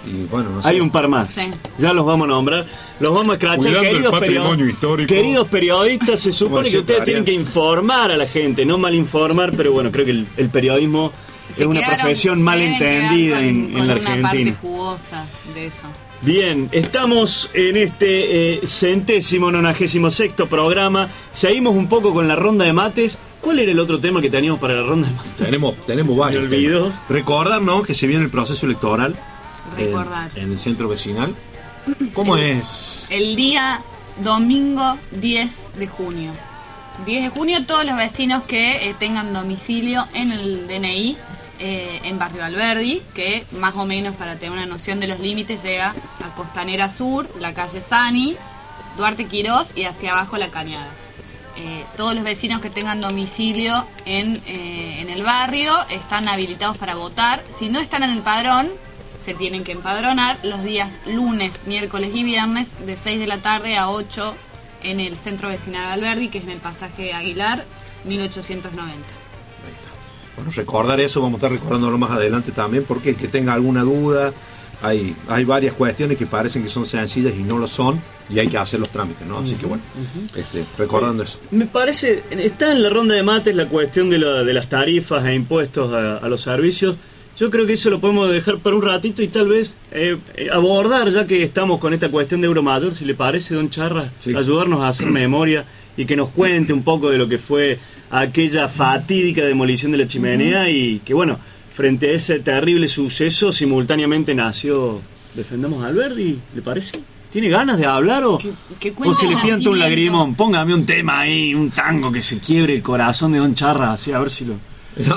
S8: Y bueno, no sé.
S7: Hay un par más.
S9: Sí.
S7: Ya los vamos a nombrar. Los vamos a escrachar.
S8: Cuidando el patrimonio histórico.
S7: Queridos periodistas, se supone que ustedes tienen que informar a la gente, no malinformar, pero bueno, creo que el periodismo es una profesión mal entendida en la
S9: Argentina. Una parte jugosa de eso.
S7: Bien, estamos en este 196º programa. Seguimos un poco con la ronda de mates. ¿Cuál era el otro tema que teníamos para la ronda de mates?
S8: Tenemos varios.
S7: Me olvidó.
S8: Recordar, ¿no?, que se viene el proceso electoral en el centro vecinal. ¿Cómo es?
S9: El día domingo 10 de junio. 10 de junio, todos los vecinos que tengan domicilio en el DNI en Barrio Alberdi, que más o menos, para tener una noción de los límites, llega a Costanera Sur, la calle Sani, Duarte Quirós y hacia abajo La Cañada. Todos los vecinos que tengan domicilio en el barrio están habilitados para votar. Si no están en el padrón, se tienen que empadronar los días lunes, miércoles y viernes de 6 de la tarde a 8 en el centro vecinal Alberdi, que es en el pasaje Aguilar 1890.
S8: Bueno, recordar eso, vamos a estar recordándolo más adelante también, porque el que tenga alguna duda, hay varias cuestiones que parecen que son sencillas y no lo son, y hay que hacer los trámites, ¿no? Así que bueno, recordando eso.
S7: Me parece, está en la ronda de mates la cuestión de las tarifas e impuestos a los servicios. Yo creo que eso lo podemos dejar para un ratito y tal vez abordar, ya que estamos con esta cuestión de Euromayor, si le parece, don Charra, sí, ayudarnos a hacer memoria y que nos cuente un poco de lo que fue aquella fatídica demolición de la chimenea y que, bueno, frente a ese terrible suceso, simultáneamente nació Defendamos a Alberdi, ¿le parece? ¿Tiene ganas de hablar o se le pianta un lagrimón? Póngame un tema ahí, un tango que se quiebre el corazón de don Charra, así, a ver si lo...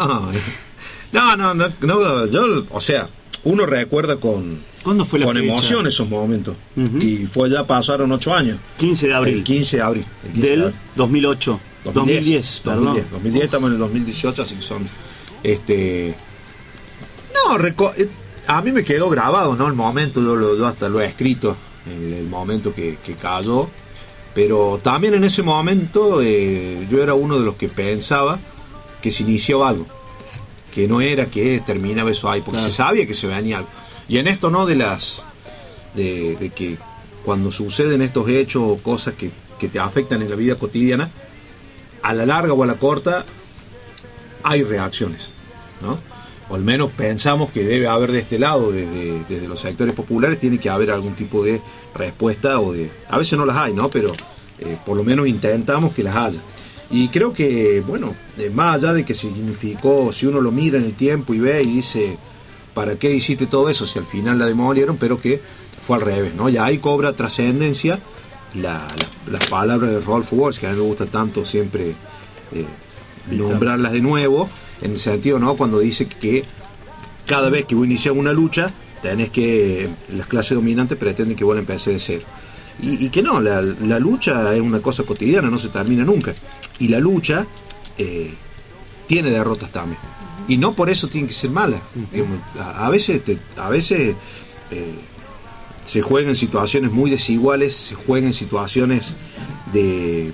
S8: No, yo, o sea, uno recuerda con emoción esos momentos. Y ya pasaron 8 años.
S7: 15 de abril.
S8: El 15 de abril.
S7: Del 2008. 2010, perdón.
S8: 2010, estamos en el 2018, así que son... a mí me quedó grabado, ¿no?, el momento, yo hasta lo he escrito, el momento que cayó. Pero también en ese momento yo era uno de los que pensaba que se iniciaba algo, que no era que terminaba eso ahí, porque se sabía que se venía algo. Y en esto, ¿no?, de que cuando suceden estos hechos o cosas que te afectan en la vida cotidiana, a la larga o a la corta hay reacciones, ¿no? O al menos pensamos que debe haber de este lado, desde los sectores populares, tiene que haber algún tipo de respuesta a veces no las hay, ¿no?, pero por lo menos intentamos que las haya. Y creo que, bueno, más allá de que significó, si uno lo mira en el tiempo y ve y dice, ¿para qué hiciste todo eso si al final la demolieron? Pero que fue al revés, ¿no? Ya ahí cobra trascendencia las palabras de Rodolfo Walsh, que a mí me gusta tanto siempre nombrarlas de nuevo, en el sentido, ¿no?, cuando dice que cada vez que vos inicias una lucha, las clases dominantes pretenden que vos la empecés de cero. Y que no, la lucha es una cosa cotidiana, no se termina nunca. Y la lucha tiene derrotas también. Y no por eso tiene que ser mala. A veces se juega en situaciones muy desiguales, se juega en situaciones de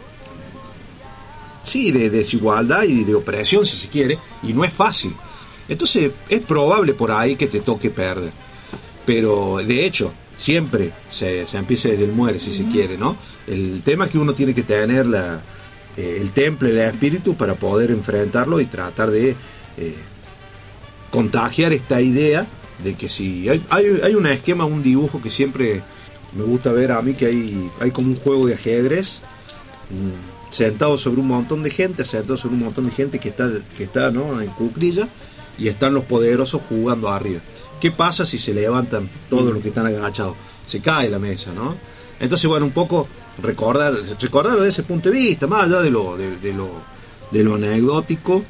S8: desigualdad y de opresión, si se quiere, y no es fácil. Entonces es probable por ahí que te toque perder. Pero de hecho, siempre se empieza desde el muere, si se quiere, ¿no? El tema es que uno tiene que tener el temple, el espíritu para poder enfrentarlo y tratar de contagiar esta idea de que si hay un esquema, un dibujo que siempre me gusta ver a mí, que hay como un juego de ajedrez sentado sobre un montón de gente, que está ¿no?, en cuclilla, y están los poderosos jugando arriba. ¿Qué pasa si se levantan todos los que están agachados? Se cae la mesa, ¿no? Entonces, bueno, un poco recordarlo desde ese punto de vista, más allá de lo anecdótico,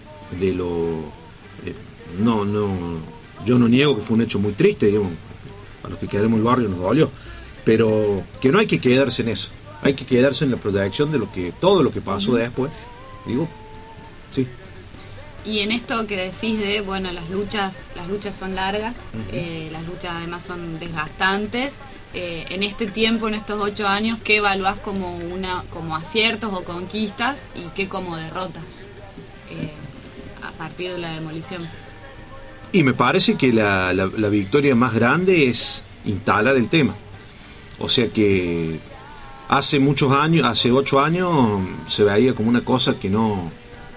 S8: yo no niego que fue un hecho muy triste, digamos, a los que queremos el barrio nos dolió, pero que no hay que quedarse en eso, hay que quedarse en la proyección de todo lo que pasó después, digo, sí.
S9: Y en esto que decís de, bueno, las luchas son largas, las luchas además son desgastantes. En este tiempo, en estos 8 años, ¿qué evaluás como aciertos o conquistas y qué como derrotas a partir de la demolición?
S8: Y me parece que la victoria más grande es instalar el tema. O sea que hace muchos años, hace 8 años, se veía como una cosa que no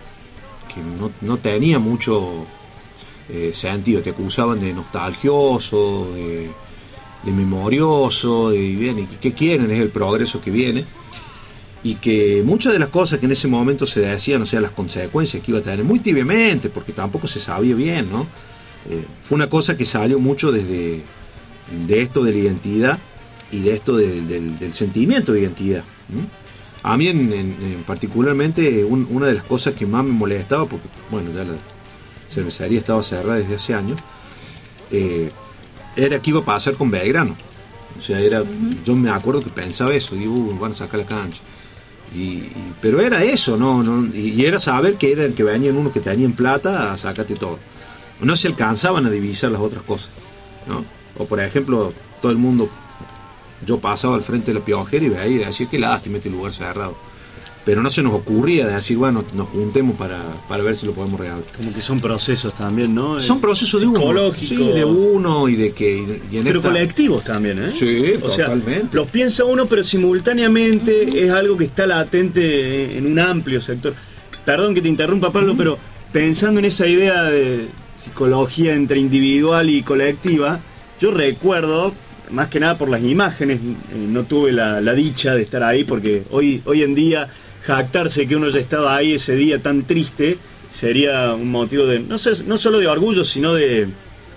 S8: tenía mucho sentido. Te acusaban de nostalgioso, de memorioso, y bien, ¿y qué quieren? Es el progreso que viene. Y que muchas de las cosas que en ese momento se decían, o sea, las consecuencias que iba a tener, muy tibiamente, porque tampoco se sabía bien, ¿no? Fue una cosa que salió mucho de esto de la identidad y de esto del sentimiento de identidad. A mí en particularmente una de las cosas que más me molestaba, porque bueno, ya la cervecería estaba cerrada desde hace años, era qué iba a pasar con Belgrano. O sea, yo me acuerdo que pensaba eso, digo, van a sacar la cancha. Pero era eso, y era saber que venían unos que tenían plata a sacarte todo. No se alcanzaban a divisar las otras cosas, ¿no? O por ejemplo, todo el mundo, yo pasaba al frente de la Piojera y veía y decía, qué lástima este lugar cerrado. Pero no se nos ocurría de decir, bueno, nos juntemos para ver si lo podemos regalar.
S7: Como que son procesos también, ¿no?
S8: Son procesos de uno. Sí, de uno y de que...
S7: pero colectivos también, ¿eh?
S8: Sí,
S7: o
S8: totalmente.
S7: Sea, los piensa uno, pero simultáneamente es algo que está latente en un amplio sector. Perdón que te interrumpa, Pablo, pero pensando en esa idea de psicología entre individual y colectiva, yo recuerdo, más que nada por las imágenes, no tuve la dicha de estar ahí, porque hoy en día jactarse que uno ya estaba ahí ese día tan triste sería un motivo de, no solo de orgullo, sino de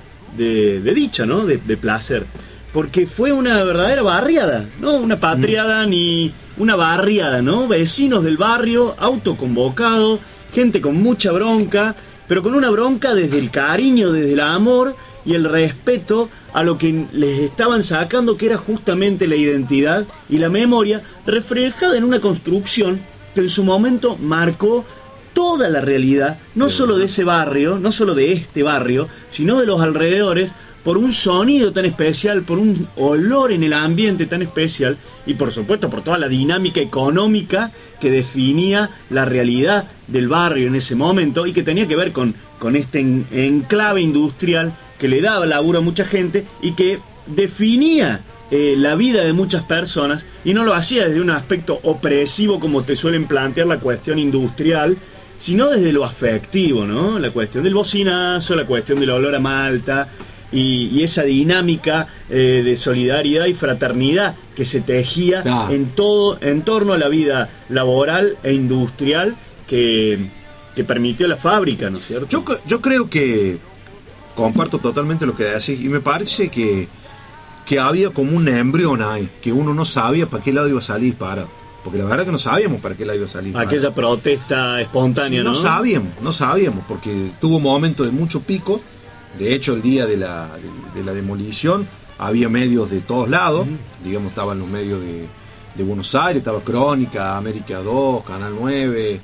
S7: dicha, ¿no? De placer. Porque fue una verdadera barriada, ¿no? Una patriada ni una barriada, ¿no? Vecinos del barrio, autoconvocado, gente con mucha bronca, pero con una bronca desde el cariño, desde el amor y el respeto a lo que les estaban sacando, que era justamente la identidad y la memoria, reflejada en una construcción que en su momento marcó toda la realidad, no solo de ese barrio, no solo de este barrio, sino de los alrededores, por un sonido tan especial, por un olor en el ambiente tan especial y por supuesto por toda la dinámica económica que definía la realidad del barrio en ese momento y que tenía que ver con este enclave industrial que le daba laburo a mucha gente y que definía la vida de muchas personas, y no lo hacía desde un aspecto opresivo como te suelen plantear la cuestión industrial, sino desde lo afectivo, ¿no? La cuestión del bocinazo, la cuestión del olor a malta y esa dinámica de solidaridad y fraternidad que se tejía en torno a la vida laboral e industrial que permitió la fábrica, ¿no es cierto?
S8: Yo creo que comparto totalmente lo que decís, y me parece que había como un embrión ahí, que uno no sabía para qué lado iba a salir porque la verdad que no sabíamos para qué lado iba a salir.
S7: Aquella protesta espontánea,
S8: sí, no sabíamos, porque tuvo un momento de mucho pico. De hecho, el día de la demolición había medios de todos lados, digamos, estaban los medios de Buenos Aires, estaba Crónica, América 2, Canal 9,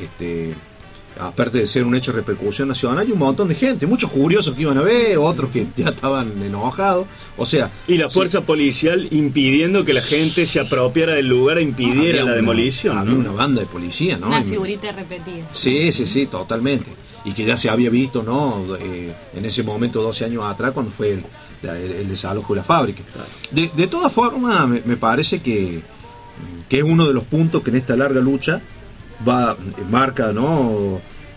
S8: aparte de ser un hecho de repercusión nacional, hay un montón de gente, muchos curiosos que iban a ver, otros que ya estaban enojados, o sea... Y
S7: la fuerza policial impidiendo que la gente se apropiara del lugar e impidiera la demolición.
S8: Había una banda de policía, ¿no?
S9: Una figurita repetida.
S8: Sí, totalmente. Y que ya se había visto, ¿no? En ese momento, 12 años atrás, cuando fue el desalojo de la fábrica. De todas formas, me parece que es uno de los puntos que en esta larga lucha marca, ¿no?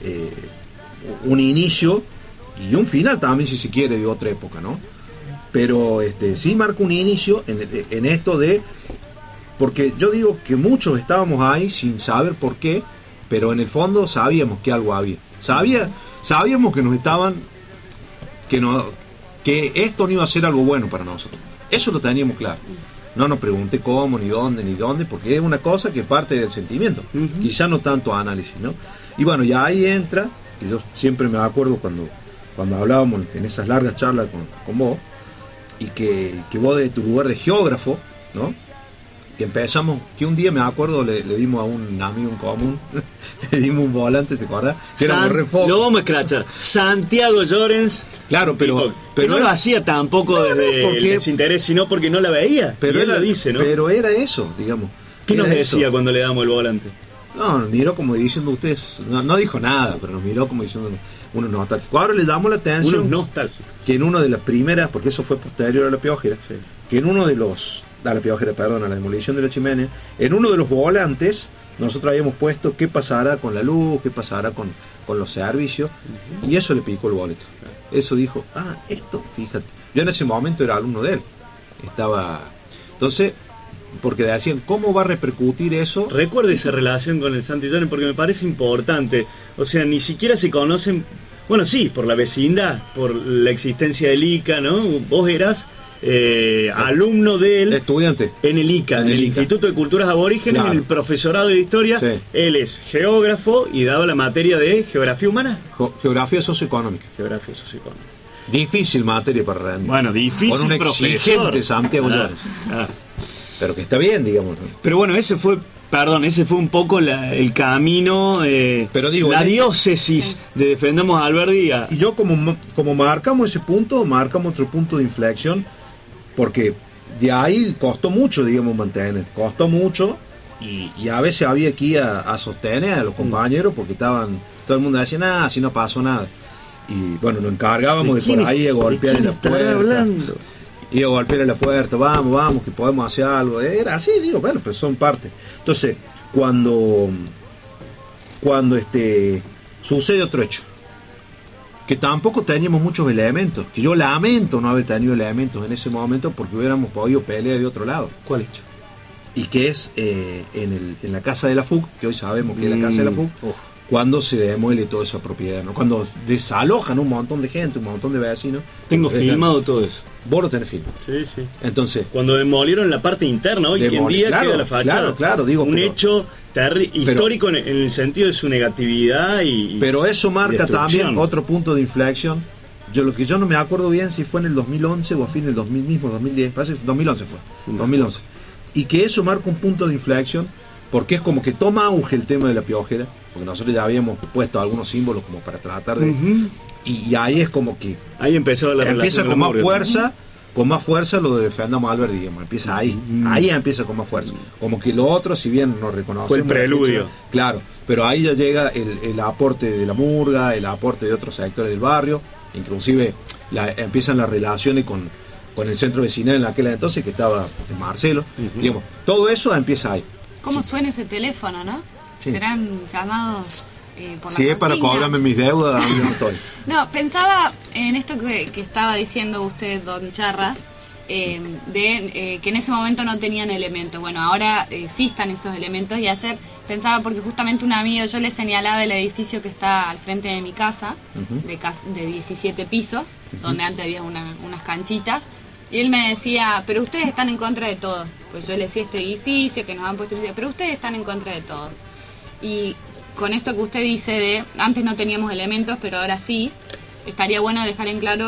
S8: Un inicio y un final también, si se quiere, de otra época, ¿no? Pero sí marca un inicio en esto porque yo digo que muchos estábamos ahí sin saber por qué, pero en el fondo sabíamos que algo había. Sabíamos que nos estaban que esto no iba a ser algo bueno para nosotros. Eso lo teníamos claro. No nos pregunté cómo, ni dónde, porque es una cosa que parte del sentimiento, quizá no tanto análisis, ¿no? Y bueno, ya ahí entra, que yo siempre me acuerdo cuando hablábamos en esas largas charlas con vos, y que vos de tu lugar de geógrafo, ¿no? Que empezamos, que un día me acuerdo le dimos a un amigo en común, le dimos un volante, ¿te acuerdas? Que era
S7: lo vamos a escrachar. Santiago Llorens.
S8: Claro, pero
S7: no lo hacía tampoco desde el desinterés, sino porque no la veía.
S8: Pero
S7: él lo dice, ¿no?
S8: Pero era eso, digamos.
S7: ¿Qué nos decía cuando le damos el volante?
S8: No, nos miró como diciendo ustedes, no dijo nada, pero nos miró como diciendo unos nostálgicos. Ahora le damos la atención
S7: unos nostálgicos.
S8: Que en una de las primeras, porque eso fue posterior a la Piojera,
S7: sí,
S8: que en uno de a la demolición de la chimenea, en uno de los volantes, nosotros habíamos puesto qué pasará con la luz, qué pasará con los servicios, y eso le picó el boleto. Eso dijo, esto, fíjate. Yo en ese momento era alumno de él. Entonces, porque decían, ¿cómo va a repercutir eso?
S7: Recuerde esa relación con el Santillán, porque me parece importante. O sea, ni siquiera se conocen, bueno, sí, por la vecindad, por la existencia del ICA, ¿no? Vos eras alumno de él,
S8: estudiante
S7: en el ICA, en el Instituto de Culturas Aborígenes, claro, en el profesorado de historia.
S8: Sí.
S7: Él es geógrafo y daba la materia de geografía humana.
S8: Geografía socioeconómica.
S7: Geografía socioeconómica.
S8: Difícil materia para rendir.
S7: Bueno, difícil,
S8: con un exigente Santiago Llanes. Pero que está bien, digamos.
S7: Pero bueno, ese fue un poco el camino,
S8: pero digo,
S7: la diócesis de Defendamos a Alberdi.
S8: Y yo como marcamos ese punto, marcamos otro punto de inflexión, porque de ahí costó mucho, digamos, mantener. Costó mucho y a veces había que ir a sostener a los compañeros porque todo el mundo decía, si no pasó nada. Y bueno, nos encargábamos de por ahí a golpear en la puerta. Y a golpear en la puerta, vamos, que podemos hacer algo. Era así, digo, bueno, pues son parte. Entonces, cuando sucede otro hecho, que tampoco teníamos muchos elementos, que yo lamento no haber tenido elementos en ese momento porque hubiéramos podido pelear de otro lado.
S7: ¿Cuál hecho?
S8: Y que es en la casa de la FUC, que hoy sabemos que es la casa de la FUC, cuando se demuele toda esa propiedad, ¿no? Cuando desalojan un montón de gente, un montón de vecinos.
S7: Tengo filmado todo eso.
S8: Vos lo tenés filmado.
S7: Sí.
S8: Entonces,
S7: cuando demolieron la parte interna, hoy en día queda la fachada.
S8: Claro, digo,
S7: un hecho histórico en el sentido de su negatividad
S8: pero eso marca también otro punto de inflexión. Lo que yo no me acuerdo bien si fue en el 2011 o a fin del 2010, parece que 2011 fue. 2011. Y que eso marca un punto de inflexión porque es como que toma auge el tema de la Piojera, porque nosotros ya habíamos puesto algunos símbolos como para tratar de... Y ahí es como que...
S7: Ahí empezó la
S8: empieza con más fuerza lo de Defendamos a Alberdi, digamos, empieza ahí. Ahí empieza con más fuerza. Como que lo otro, si bien nos reconocemos...
S7: Fue el preludio.
S8: Claro, pero ahí ya llega el aporte de la murga, el aporte de otros sectores del barrio, inclusive empiezan las relaciones con el centro vecinal en aquel entonces, que estaba Marcelo. Digamos, todo eso empieza ahí.
S9: ¿Cómo suena ese teléfono, no? Sí. ¿Serán llamados por la
S8: Si es para cobrarme mis deudas, yo no estoy.
S9: No, pensaba en esto que estaba diciendo usted, don Charras, que en ese momento no tenían elementos. Bueno, ahora sí están esos elementos, y ayer pensaba, porque justamente un amigo, yo le señalaba el edificio que está al frente de mi casa, de 17 pisos, donde antes había unas canchitas, y él me decía, pero ustedes están en contra de todo. Pues yo le decía, este edificio que nos han puesto, pero ustedes están en contra de todo. Y con esto que usted dice de, antes no teníamos elementos, pero ahora sí, estaría bueno dejar en claro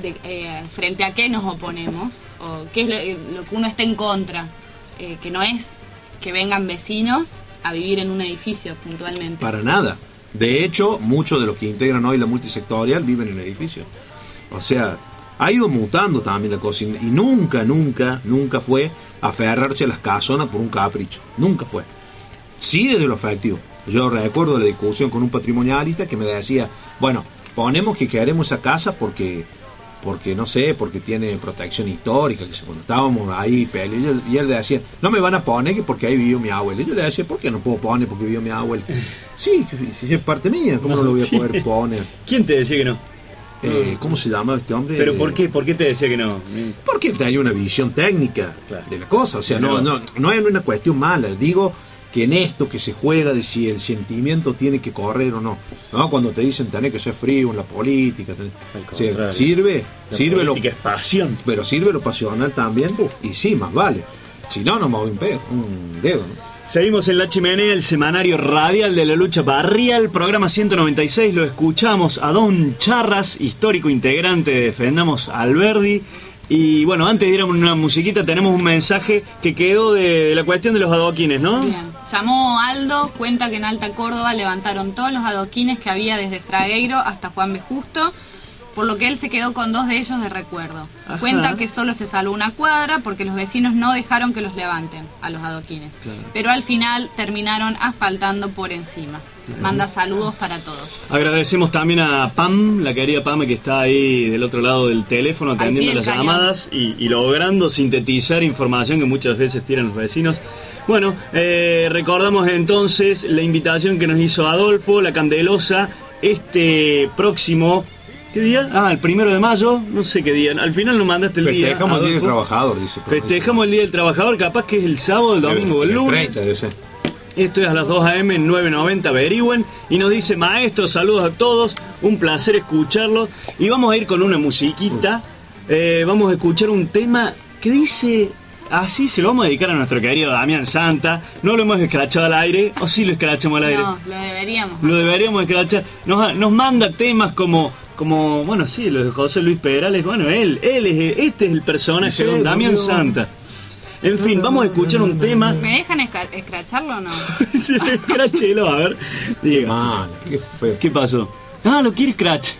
S9: frente a qué nos oponemos, o qué es lo que uno está en contra, que no es que vengan vecinos a vivir en un edificio puntualmente.
S8: Para nada. De hecho, muchos de los que integran hoy la multisectorial viven en edificios. O sea, ha ido mutando también la cosa, y nunca fue aferrarse a las casonas por un capricho. Nunca fue. Sí, desde lo afectivo. Yo recuerdo la discusión con un patrimonialista que me decía, bueno, ponemos que queremos esa casa porque no sé, porque tiene protección histórica, que cuando estábamos ahí peleando, y él le decía, no me van a poner que porque ahí vivió mi abuelo. Y yo le decía, ¿por qué no puedo poner porque vivió mi abuelo? Sí, si es parte mía, ¿cómo no lo voy a poder poner?
S7: ¿Quién te decía que no?
S8: ¿Cómo se llama este hombre?
S7: ¿Pero por qué? ¿Por qué te decía que no?
S8: Porque tenía una visión técnica de la cosa. O sea, no es una cuestión mala. Digo que en esto que se juega de si el sentimiento tiene que correr o no. Cuando te dicen tenés que ser frío en la política, sirve lo
S7: es pasión.
S8: Pero sirve lo pasional también. Y sí, más vale. Si no, nos mueve un dedo, ¿no?
S7: Seguimos en La Chimenea, el semanario radial de la lucha barrial, programa 196. Lo escuchamos a don Charras, histórico integrante de Defendamos a Alberdi. Y bueno, antes de ir a una musiquita, tenemos un mensaje que quedó de la cuestión de los adoquines, ¿no?
S9: Bien. Llamó Aldo, cuenta que en Alta Córdoba levantaron todos los adoquines que había desde Fragueiro hasta Juan B. Justo, por lo que él se quedó con 2 de ellos de recuerdo.
S7: Ajá.
S9: Cuenta que solo se salvó una cuadra porque los vecinos no dejaron que los levanten a los adoquines.
S7: Claro.
S9: Pero al final terminaron asfaltando por encima. Manda saludos para todos.
S7: Agradecemos también a Pam, la querida Pam, que está ahí del otro lado del teléfono atendiendo las llamadas y logrando sintetizar información que muchas veces tiran los vecinos. Bueno, recordamos entonces la invitación que nos hizo Adolfo, la Candelosa, este próximo... ¿Qué día? Ah, el 1 de mayo, no sé qué día. Al final nos mandaste el día.
S8: Festejamos el Día del Trabajador, dice.
S7: Festejamos el Día del Trabajador, capaz que es el sábado, el domingo o el lunes.
S8: 30 debe ser.
S7: Esto es a las 2 a.m. en 990, averigüen. Y nos dice, maestro, saludos a todos, un placer escucharlos. Y vamos a ir con una musiquita. Vamos a escuchar un tema que dice... Así se lo vamos a dedicar a nuestro querido Damián Santa. No lo hemos escrachado al aire. ¿O sí lo escrachamos al aire?
S9: No, lo deberíamos.
S7: Lo deberíamos escrachar. Nos manda temas como, bueno, sí, los de José Luis Perales. Bueno, este es el personaje,
S8: Sí,
S7: don Damián Santa. En fin, vamos a escuchar un tema.
S9: ¿Me dejan escracharlo o no?
S7: Sí, escráchelo, a ver. Diga.
S8: Mal, qué feo.
S7: ¿Qué pasó? Ah, lo quiere scratch.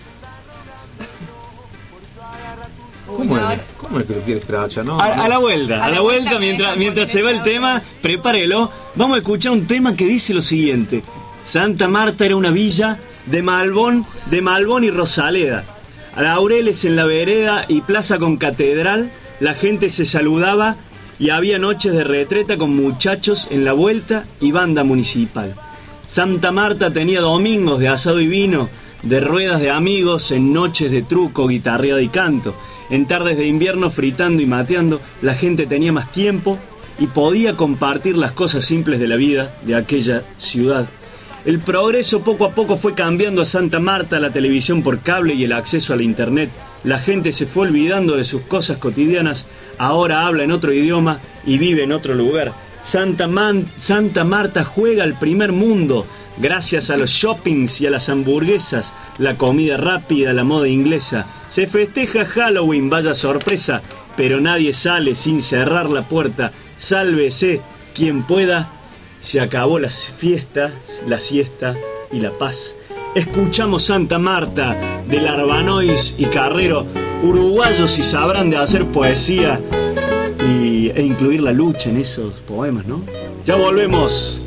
S8: ¿Cómo es que lo quieres escrachar? No,
S7: A la vuelta, mientras se va el tema, prepárelo. Vamos a escuchar un tema que dice lo siguiente. Santa Marta era una villa de Malbón y Rosaleda. A Laureles en la vereda y plaza con catedral, la gente se saludaba y había noches de retreta con muchachos en la vuelta y banda municipal. Santa Marta tenía domingos de asado y vino, de ruedas de amigos en noches de truco, guitarreada y canto. En tardes de invierno, fritando y mateando, la gente tenía más tiempo y podía compartir las cosas simples de la vida de aquella ciudad. El progreso poco a poco fue cambiando a Santa Marta, la televisión por cable y el acceso a la internet. La gente se fue olvidando de sus cosas cotidianas, ahora habla en otro idioma y vive en otro lugar. Santa Marta juega al primer mundo, gracias a los shoppings y a las hamburguesas, la comida rápida, la moda inglesa. Se festeja Halloween, vaya sorpresa, pero nadie sale sin cerrar la puerta. Sálvese quien pueda, se acabó las fiestas, la siesta y la paz. Escuchamos Santa Marta de Larbanois y Carrero, uruguayos y sabrán de hacer poesía e incluir la lucha en esos poemas, ¿no? Ya volvemos.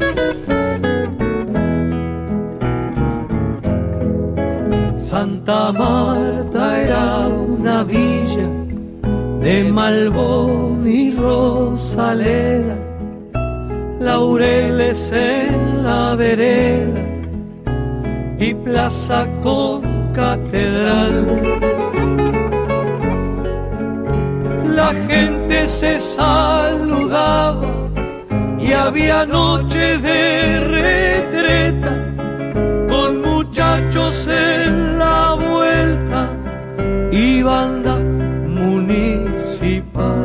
S1: Santa Marta era una villa de Malbón y Rosaleda, Laureles en la vereda y plaza con catedral. La gente se saludaba y había noche de retreta con muchachos en la vuelta y banda municipal.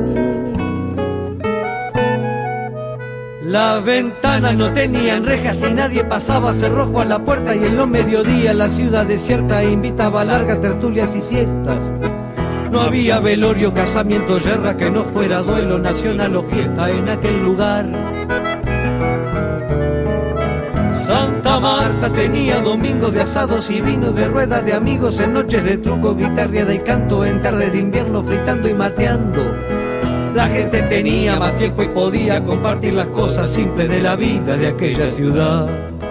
S1: Las ventanas no tenían rejas y nadie pasaba cerrojo a la puerta, y en los mediodías la ciudad desierta invitaba a largas tertulias y siestas. No había velorio, casamiento, yerra que no fuera duelo nacional o fiesta en aquel lugar. Santa Marta tenía domingos de asados y vino, de ruedas de amigos en noches de truco, guitarreada y canto, en tardes de invierno fritando y mateando. La gente tenía más tiempo y podía compartir las cosas simples de la vida de aquella ciudad.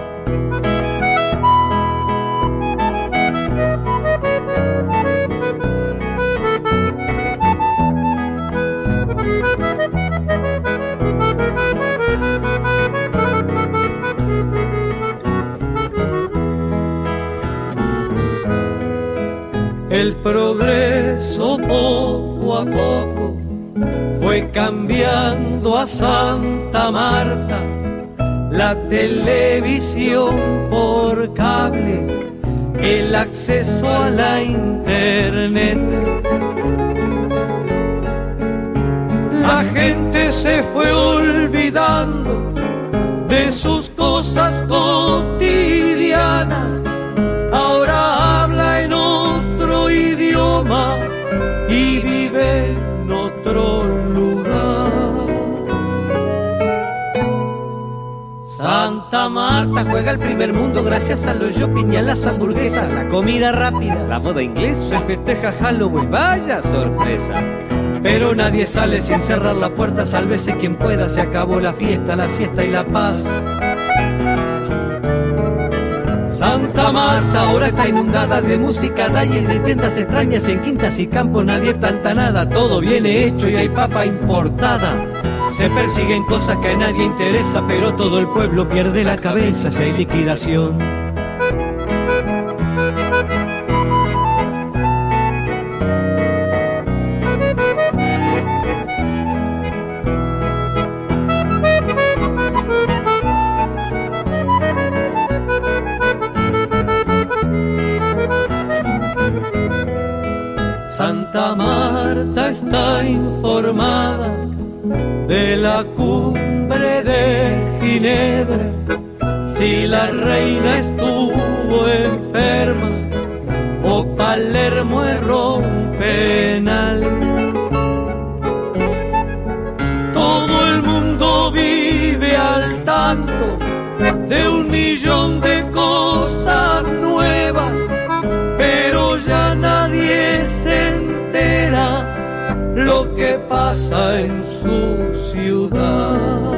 S1: El progreso poco a poco fue cambiando a Santa Marta, la televisión por cable, el acceso a la internet. La gente se fue olvidando de sus cosas cotidianas, ahora habla en otro idioma y vive en otro lugar. Santa Santa Marta juega el primer mundo gracias a los shopping y a las hamburguesas, la comida rápida, la moda inglesa. Se festeja Halloween, vaya sorpresa. Pero nadie sale sin cerrar la puerta, sálvese quien pueda, se acabó la fiesta, la siesta y la paz. Santa Marta ahora está inundada de música, dalles de tiendas extrañas en quintas y campos, nadie planta nada, todo viene hecho y hay papa importada. Se persiguen cosas que a nadie interesa, pero todo el pueblo pierde la cabeza si hay liquidación. Santa Marta está informada de la cumbre de Ginebra, si la reina estuvo enferma o Palermo erró un penal. Todo el mundo vive al tanto de 1.000.000 de cosas nuevas, pero ya nadie se entera lo que pasa en su ciudad.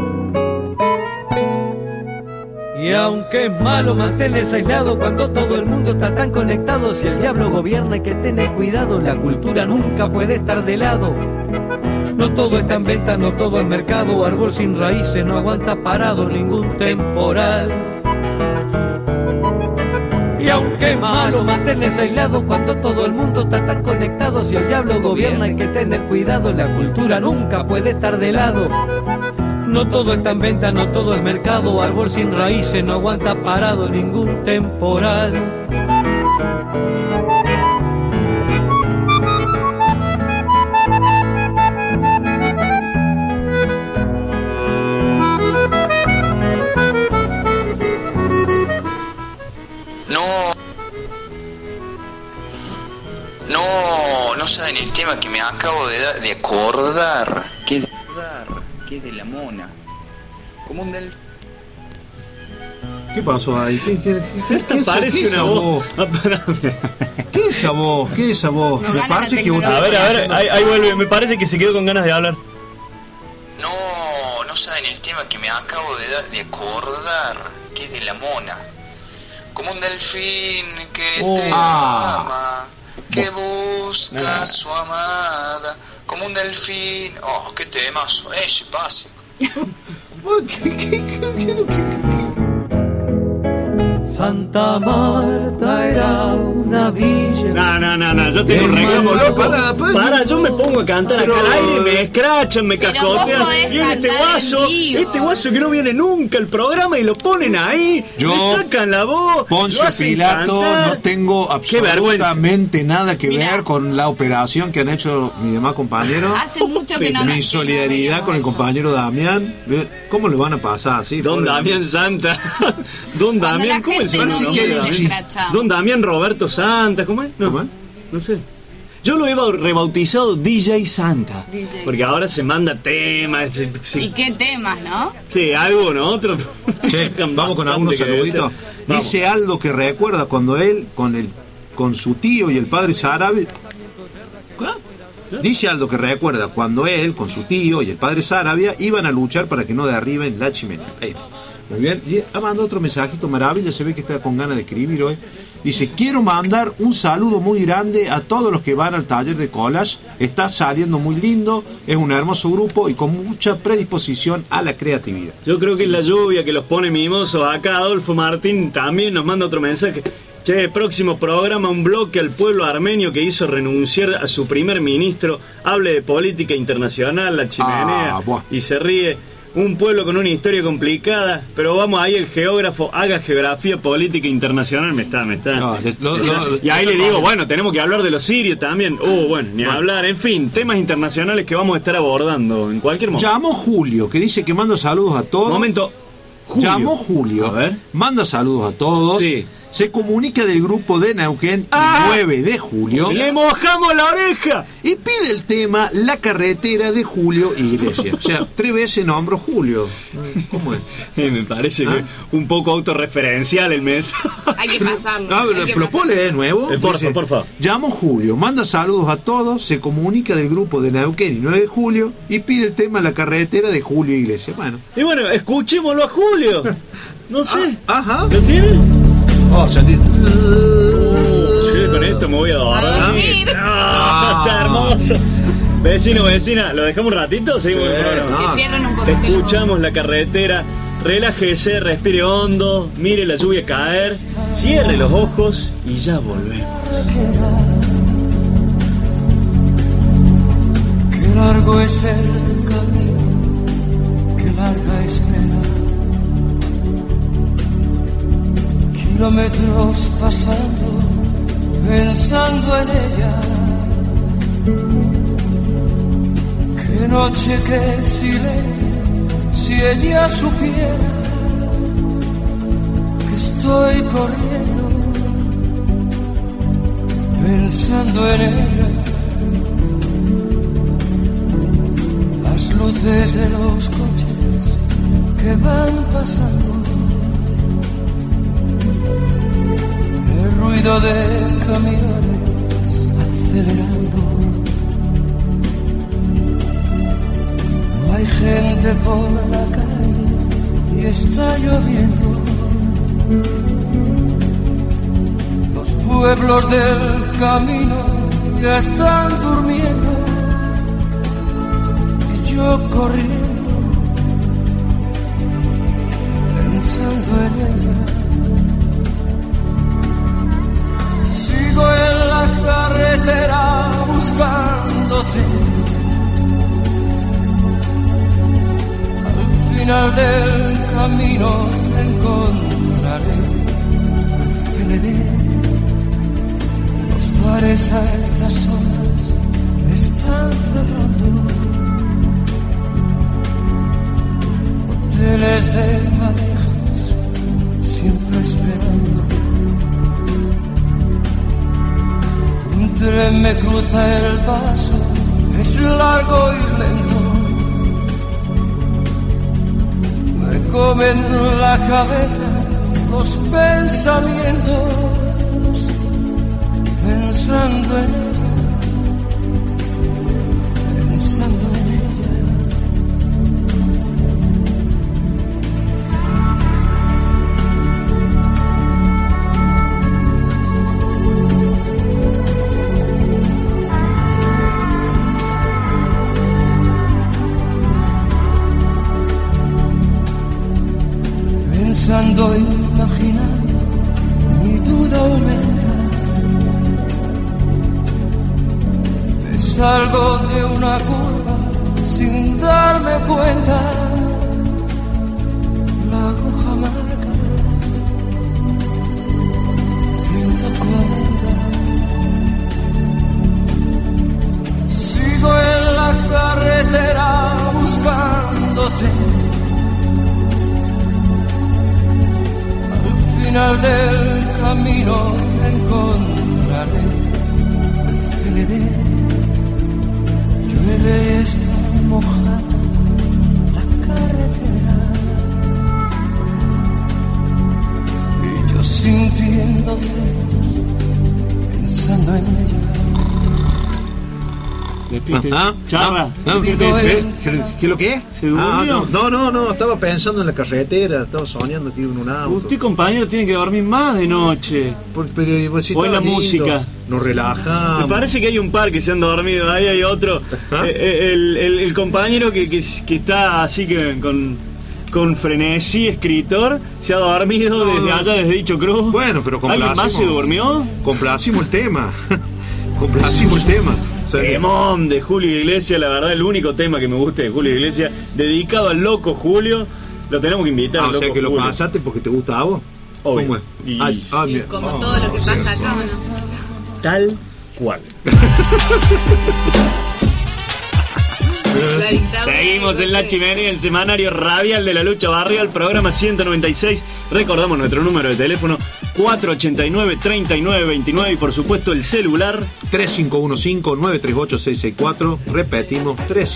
S1: Y aunque es malo mantenerse aislado cuando todo el mundo está tan conectado, si el diablo gobierna hay que tener cuidado, la cultura nunca puede estar de lado. No todo está en venta, no todo es mercado, árbol sin raíces no aguanta parado ningún temporal. Y aunque es malo mantenerse aislado cuando todo el mundo está tan conectado, si el diablo gobierna hay que tener cuidado, la cultura nunca puede estar de lado. No todo está en venta, no todo es mercado, árbol sin raíces no aguanta parado ningún temporal.
S11: No saben el tema que me acabo de acordar, que es de la mona. Como un delfín.
S8: ¿Qué pasó ahí? ¿Qué
S7: parece una voz?
S8: ¿Qué es esa voz? ¿Qué es esa voz?
S9: No,
S8: me parece que usted...
S7: A ver, ahí vuelve. Me parece que se quedó con ganas de hablar.
S11: No saben el tema que me acabo de acordar, que es de la mona. Como un delfín que te ama, que busca a su amada, como un delfín. Oh, qué temazo, ese básico.
S1: Santa Marta era una villa.
S7: No, yo tengo un reclamo, loco. Para, yo me pongo a cantar acá al aire, me escrachan, me cascotean. Viene este guaso que no viene nunca al programa y lo ponen ahí, le sacan la voz.
S8: Poncio Pilato, no tengo absolutamente nada que ver con la operación que han hecho mis demás compañeros.
S9: Hace mucho que no.
S8: Mi solidaridad con el compañero Damián. ¿Cómo le van a pasar así?
S7: Don Damián Santa. Don Damián, ¿cómo es? Don Damián Roberto Santa, ¿cómo es? No sé. Yo lo he rebautizado DJ Santa. DJ porque ahora se manda temas.
S9: ¿Y qué temas, no?
S7: Sí, algo, ¿no? Otro.
S8: Che, vamos con algunos saluditos. Dice Aldo que recuerda cuando él, con su tío y el padre Sarabia. Dice Aldo que recuerda cuando él, con su tío y el padre Sarabia, iban a luchar para que no derriben la chimenea. Ahí está. Muy bien, y ha mandado otro mensajito maravilla, se ve que está con ganas de escribir hoy. Dice, quiero mandar un saludo muy grande a todos los que van al taller de collage, está saliendo muy lindo, es un hermoso grupo y con mucha predisposición a la creatividad.
S7: Yo creo que es la lluvia que los pone mimosos. Acá Adolfo Martín también nos manda otro mensaje. Che, próximo programa, un bloque al pueblo armenio que hizo renunciar a su primer ministro, hable de política internacional, la chimenea, y se ríe. Un pueblo con una historia complicada, pero vamos ahí, el geógrafo haga geografía política internacional, me está. Y ahí le digo, bueno, tenemos que hablar de los sirios también. Bueno, ni hablar, en fin, temas internacionales que vamos a estar abordando en cualquier momento.
S8: Llamó Julio, que dice que manda saludos a todos.
S7: Momento.
S8: Llamó Julio,
S7: a ver.
S8: Manda saludos a todos.
S7: Sí.
S8: se comunica del grupo de Neuquén 9 de julio.
S7: ¡Le mojamos la oreja!
S8: Y pide el tema La carretera de Julio Iglesias. O sea, 3 veces nombro Julio. ¿Cómo es?
S7: Me parece que un poco autorreferencial el mes.
S9: Hay que pasarlo.
S8: Pero ponle de nuevo.
S7: Por favor.
S8: Llamo Julio, manda saludos a todos, se comunica del grupo de Neuquén y 9 de julio y pide el tema La carretera de Julio Iglesias. Bueno.
S7: Y bueno, escuchémoslo a Julio. No sé.
S8: Ajá.
S7: ¿Lo tiene?
S8: Sentí.
S7: Sí, con esto me voy a dormir. Está hermoso. Vecino, vecina, ¿lo dejamos un ratito? Seguimos el programa.
S9: Que cierren un poquito.
S7: Escuchamos La carretera. Relájese, respire hondo, mire la lluvia caer, cierre los ojos y ya volvemos.
S2: Qué largo es el camino, qué larga espera. Kilómetros pasando, pensando en ella. Qué noche, qué silencio, si ella supiera que estoy corriendo, pensando en ella. Las luces de los coches que van pasando, el ruido de camiones acelerando. No hay gente por la calle y está lloviendo. Los pueblos del camino ya están durmiendo y yo corriendo, pensando en ella. Sigo en la carretera buscándote. Al final del camino te encontraré. Fenedé. Los bares a estas horas están cerrando. Hoteles de parejas siempre esperando. Un tren me cruza el paso, es largo y lento. Me comen la cabeza los pensamientos, pensando en ella, pensando en ella. Pensando, imaginando, mi duda aumenta. Me salgo de una curva sin darme cuenta. La aguja marca 140. Sigo en la carretera buscándote. Al final del camino te encontraré. Fenedé. Llueve y está mojada la carretera. Y yo sintiendo celos, pensando en ella.
S7: Charra.
S8: ¿Qué es lo que es?
S7: ¿Se durmió?
S8: No, estaba pensando en la carretera, estaba soñando que iba en un auto.
S7: Usted, compañero, tiene que dormir más de noche.
S8: Pero si
S7: o en la
S8: lindo,
S7: música.
S8: Nos relajamos.
S7: Me parece que hay un par que se han dormido, ahí hay otro. El compañero que está así que con frenesí, escritor, se ha dormido desde allá, desde Dicho Cruz.
S8: Bueno, pero
S7: ¿Alguien más se durmió?
S8: Complacimos el tema. Complacimos el tema.
S7: Temón de Julio Iglesias, la verdad, el único tema que me gusta de Julio Iglesias, dedicado al loco Julio. Lo tenemos que invitar.
S8: O sea que Julio. Lo pasaste porque te gusta a vos.
S7: Obvio.
S8: ¿Cómo es?
S9: Sí, como todo lo que pasa acá, ¿no?
S7: Tal cual.
S9: la dictadura.
S7: Seguimos en La Chimenea, el semanario radial de la lucha barrial, programa 196. Recordamos nuestro número de teléfono 489-3929 y por supuesto el celular
S8: 3515-938-664. Repetimos,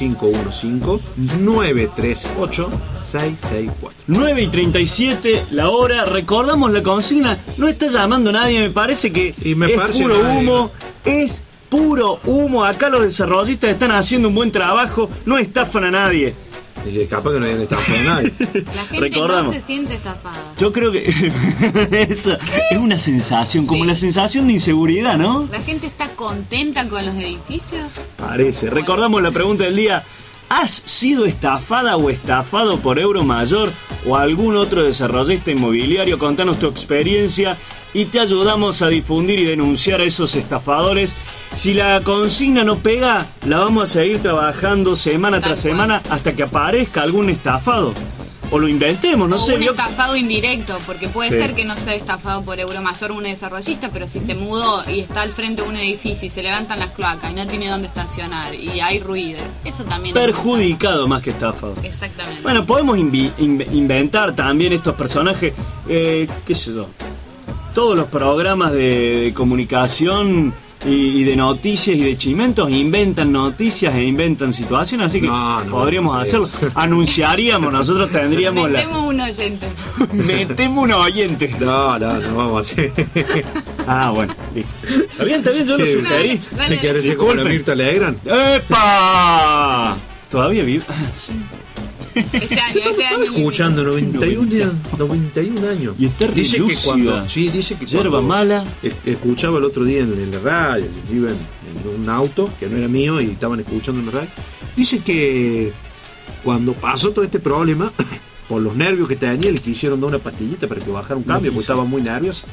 S8: 3515-938-664.
S7: 9:37 la hora. Recordamos la consigna. No está llamando nadie, me parece que es puro humo. Es puro humo. Acá los desarrollistas están haciendo un buen trabajo, no estafan a nadie.
S8: Y capaz que no hayan estafado a nadie.
S9: La gente no se siente estafada.
S7: Yo creo que eso es una sensación, como la sensación de inseguridad, ¿no?
S9: La gente está contenta con los edificios.
S7: Parece. Recordamos la pregunta del día. ¿Has sido estafada o estafado por Euromayor o algún otro desarrollista inmobiliario? Contanos tu experiencia y te ayudamos a difundir y denunciar a esos estafadores. Si la consigna no pega, la vamos a seguir trabajando semana tras semana hasta que aparezca algún estafado. O lo inventemos, no sé.
S9: Un estafado indirecto, porque puede ser que no sea estafado por Euromayor un desarrollista, pero si se mudó y está al frente de un edificio y se levantan las cloacas y no tiene dónde estacionar y hay ruido, eso también
S7: perjudicado más que estafado.
S9: Exactamente.
S7: Bueno, podemos inventar también estos personajes, qué sé yo, todos los programas de comunicación y de noticias y de chimentos inventan noticias e inventan situaciones, así que podríamos hacerlo. Anunciaríamos, nosotros tendríamos
S9: Metemos un oyente.
S7: Metemos un oyente.
S8: No vamos a hacer.
S7: Bueno, listo. Está bien, yo lo sugerí.
S8: ¿Qué querés decir con la Mirta Legrand?
S7: ¡Epa! ¿Todavía vive? Sí.
S9: Este año.
S8: Escuchando 91 años.
S7: Y está
S8: dice que cuando dice que
S7: yerba mala.
S8: Escuchaba el otro día en la radio, iba en un auto que no era mío y estaban escuchando en la radio. Dice que cuando pasó todo este problema, por los nervios que tenía, le quisieron dar una pastillita para que bajara un cambio, porque estaba muy nervioso.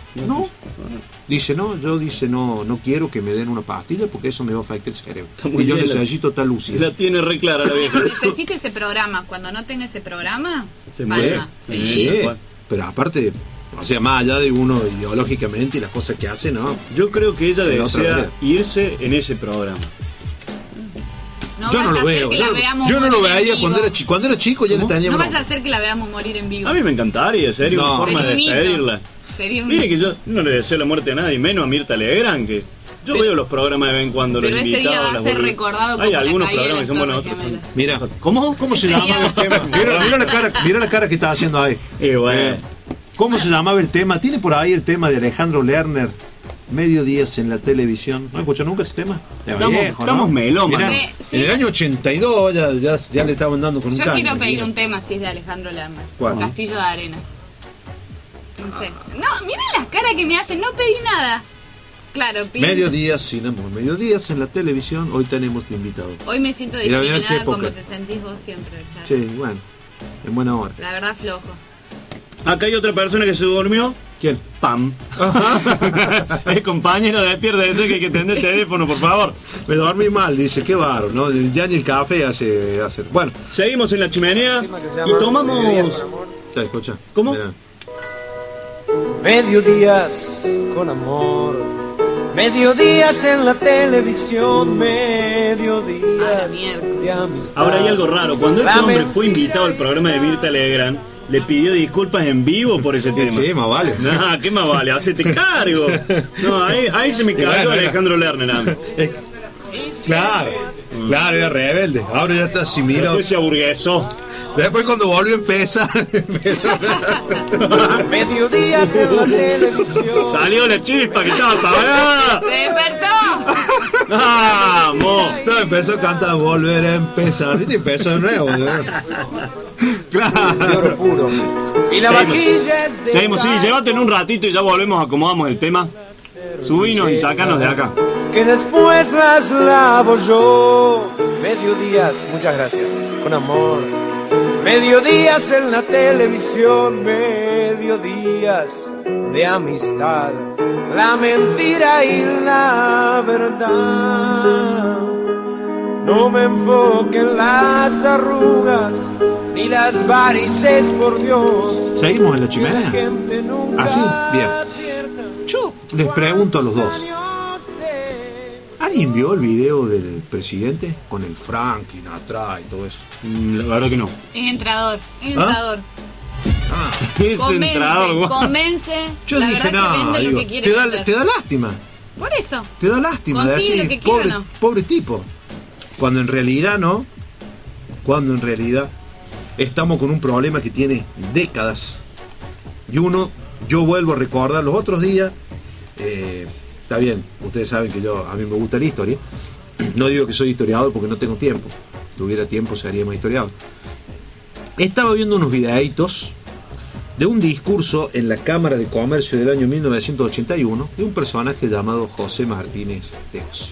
S8: Yo no quiero que me den una pastilla porque eso me va a afectar el cerebro. Y yo necesito estar lúcido.
S7: La tiene re clara la vieja.
S9: Necesita ese programa. Cuando no tenga ese programa,
S7: se muere.
S8: Sí. Pero aparte, o sea, más allá de uno ideológicamente y las cosas que hace, ¿no?
S7: Yo creo que ella desea irse en ese programa.
S8: Yo no lo veo. Yo no lo veía cuando era chico, ya le tenía.
S9: No vaya a hacer que la veamos morir en vivo.
S7: A mí me encantaría, sería una forma de despedirla. Mire que yo no le deseo la muerte a nadie, menos a Mirta Legrand, que yo veo los programas de vez en cuando.
S9: Pero ese día va a ser recordado como
S7: hay algunos programas que son buenos, otros son.
S8: Mira, ¿cómo se llamaba el tema? Mira la cara que está haciendo ahí.
S7: Bueno.
S8: ¿Cómo se llamaba el tema? Tiene por ahí el tema de Alejandro Lerner. Mediodías en la televisión. ¿No escuchó nunca ese tema?
S7: Estamos melómanos.
S8: En el año 82 ya le estaban dando con un
S9: caño. Yo quiero pedir un tema si es de Alejandro Lerner.
S8: ¿Cuál?
S9: Castillo de Arena. No sé. No, miren las caras que me hacen, no pedí nada. Claro, pido.
S8: Mediodías sin amor, mediodías en la televisión. Hoy tenemos de invitado.
S9: Hoy me siento discriminada como te sentís vos siempre, Charo.
S8: Sí, bueno, en buena hora.
S9: La verdad, flojo.
S7: Acá hay otra persona que se durmió.
S8: ¿Quién?
S7: Pam. El compañero de Despierta de que hay que atender el teléfono, por favor.
S8: Me dormí mal, dice, qué bárbaro, ¿no? Ya ni el café hace. Bueno.
S7: Seguimos en La Chimenea y tomamos.
S8: Ya, escucha.
S7: ¿Cómo?
S8: Mira.
S2: Mediodías con amor. Mediodías en la televisión. Mediodías de amistad.
S7: Ahora hay algo raro. Cuando este hombre fue invitado al programa de Mirta Legrand, le pidió disculpas en vivo por ese tema.
S8: Sí, más vale.
S7: No, ¿qué más vale? Hacete cargo. No, ahí se me cayó Alejandro Lerner.
S8: Claro, era rebelde. Ahora ya está asimilado.
S7: Después se aburguesó.
S8: Después cuando volvió empezar.
S2: Mediodías en la televisión.
S7: Salió la chispa que estaba apagada.
S9: ¡Se despertó!
S7: ¡Vamos!
S8: No, empezó a cantar Volver a empezar. ¿Viste? Empezó de nuevo.
S2: Claro. Puro. Y la vajilla es de.
S7: Seguimos, sí, llévate en un ratito y ya volvemos, acomodamos el tema. Subinos y sacanos de acá.
S2: Que después las lavo yo. Mediodías, muchas gracias. Con amor. Mediodías en la televisión. Mediodías de amistad. La mentira y la verdad. No me enfoquen las arrugas ni las varices, por Dios.
S8: Seguimos en La Chimenea. ¿Ah, sí? Bien. Yo les pregunto a los dos. ¿Alguien vio el video del presidente con el Franklin atrás y todo eso?
S7: La verdad que no.
S9: Es entrador.
S7: Es entrador.
S9: Convence.
S8: Yo dije, no, digo, te da lástima.
S9: Por eso.
S8: Te da lástima de
S9: Consigue
S8: decir,
S9: lo que quiera,
S8: pobre tipo. Cuando en realidad no. Cuando en realidad estamos con un problema que tiene décadas. Y yo vuelvo a recordar los otros días. Está bien, ustedes saben que a mí me gusta la historia. No digo que soy historiador porque no tengo tiempo. Si tuviera tiempo sería más historiador. Estaba viendo unos videitos de un discurso en la Cámara de Comercio del año 1981 de un personaje llamado José Martínez Teos.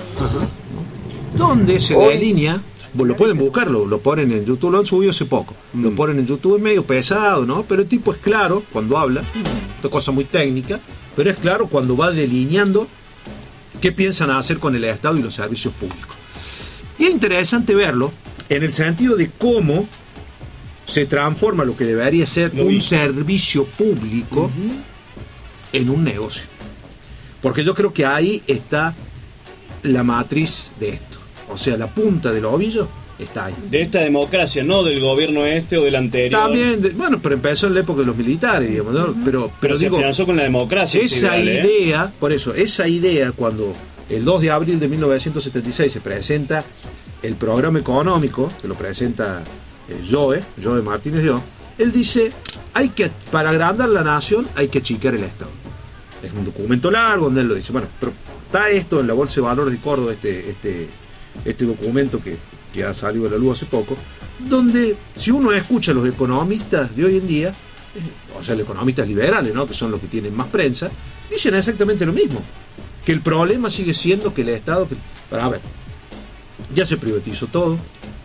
S8: Donde se delinea, lo pueden buscarlo, lo ponen en YouTube, lo han subido hace poco, lo ponen en YouTube, es medio pesado, ¿no? Pero el tipo es claro cuando habla, esta cosa muy técnica, pero es claro cuando va delineando qué piensan hacer con el Estado y los servicios públicos. Y es interesante verlo en el sentido de cómo se transforma lo que debería ser un servicio público en un negocio. Porque yo creo que ahí está la matriz de esto. O sea, la punta del ovillo está ahí.
S7: De esta democracia, no del gobierno o del anterior.
S8: También, bueno, pero empezó en la época de los militares, digamos, ¿no? Pero digo,
S7: se finanzó con la democracia.
S8: Esa idea, por eso, esa idea cuando el 2 de abril de 1976 se presenta el programa económico, que lo presenta Joe Martínez Joe, él dice, para agrandar la nación hay que achicar el Estado. Es un documento largo donde él lo dice. Bueno, pero está esto en la Bolsa de Valores de Córdoba, este documento que ha salido a la luz hace poco, donde si uno escucha a los economistas de hoy en día, o sea, los economistas liberales, ¿no?, que son los que tienen más prensa, dicen exactamente lo mismo, que el problema sigue siendo que el Estado... A ver, ya se privatizó todo,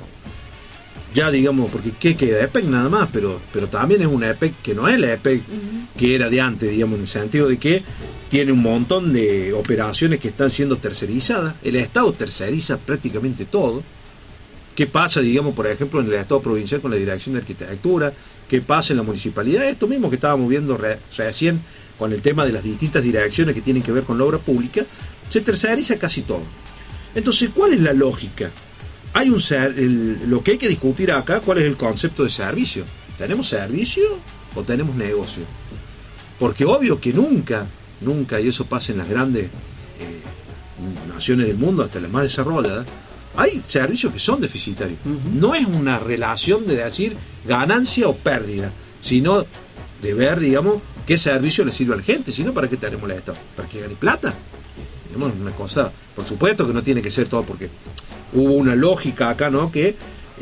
S8: ya digamos, porque ¿qué queda? EPEC nada más, pero también es una EPEC que no es la EPEC que era de antes, digamos, en el sentido de que tiene un montón de operaciones que están siendo tercerizadas. El Estado terceriza prácticamente todo. ¿Qué pasa, digamos, por ejemplo, en el Estado provincial con la Dirección de Arquitectura? ¿Qué pasa en la municipalidad? Esto mismo que estábamos viendo recién con el tema de las distintas direcciones que tienen que ver con la obra pública, se terceriza casi todo. Entonces, ¿cuál es la lógica? Hay lo que hay que discutir acá, ¿cuál es el concepto de servicio? ¿Tenemos servicio o tenemos negocio? Porque obvio que nunca, y eso pasa en las grandes naciones del mundo, hasta las más desarrolladas, hay servicios que son deficitarios. No es una relación de decir ganancia o pérdida, sino de ver, digamos, qué servicio le sirve a la gente, sino para qué tenemos el Estado, para que gane plata. Digamos, una cosa, por supuesto que no tiene que ser todo, porque hubo una lógica acá, ¿no? Que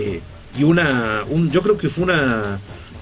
S8: yo creo que fue una...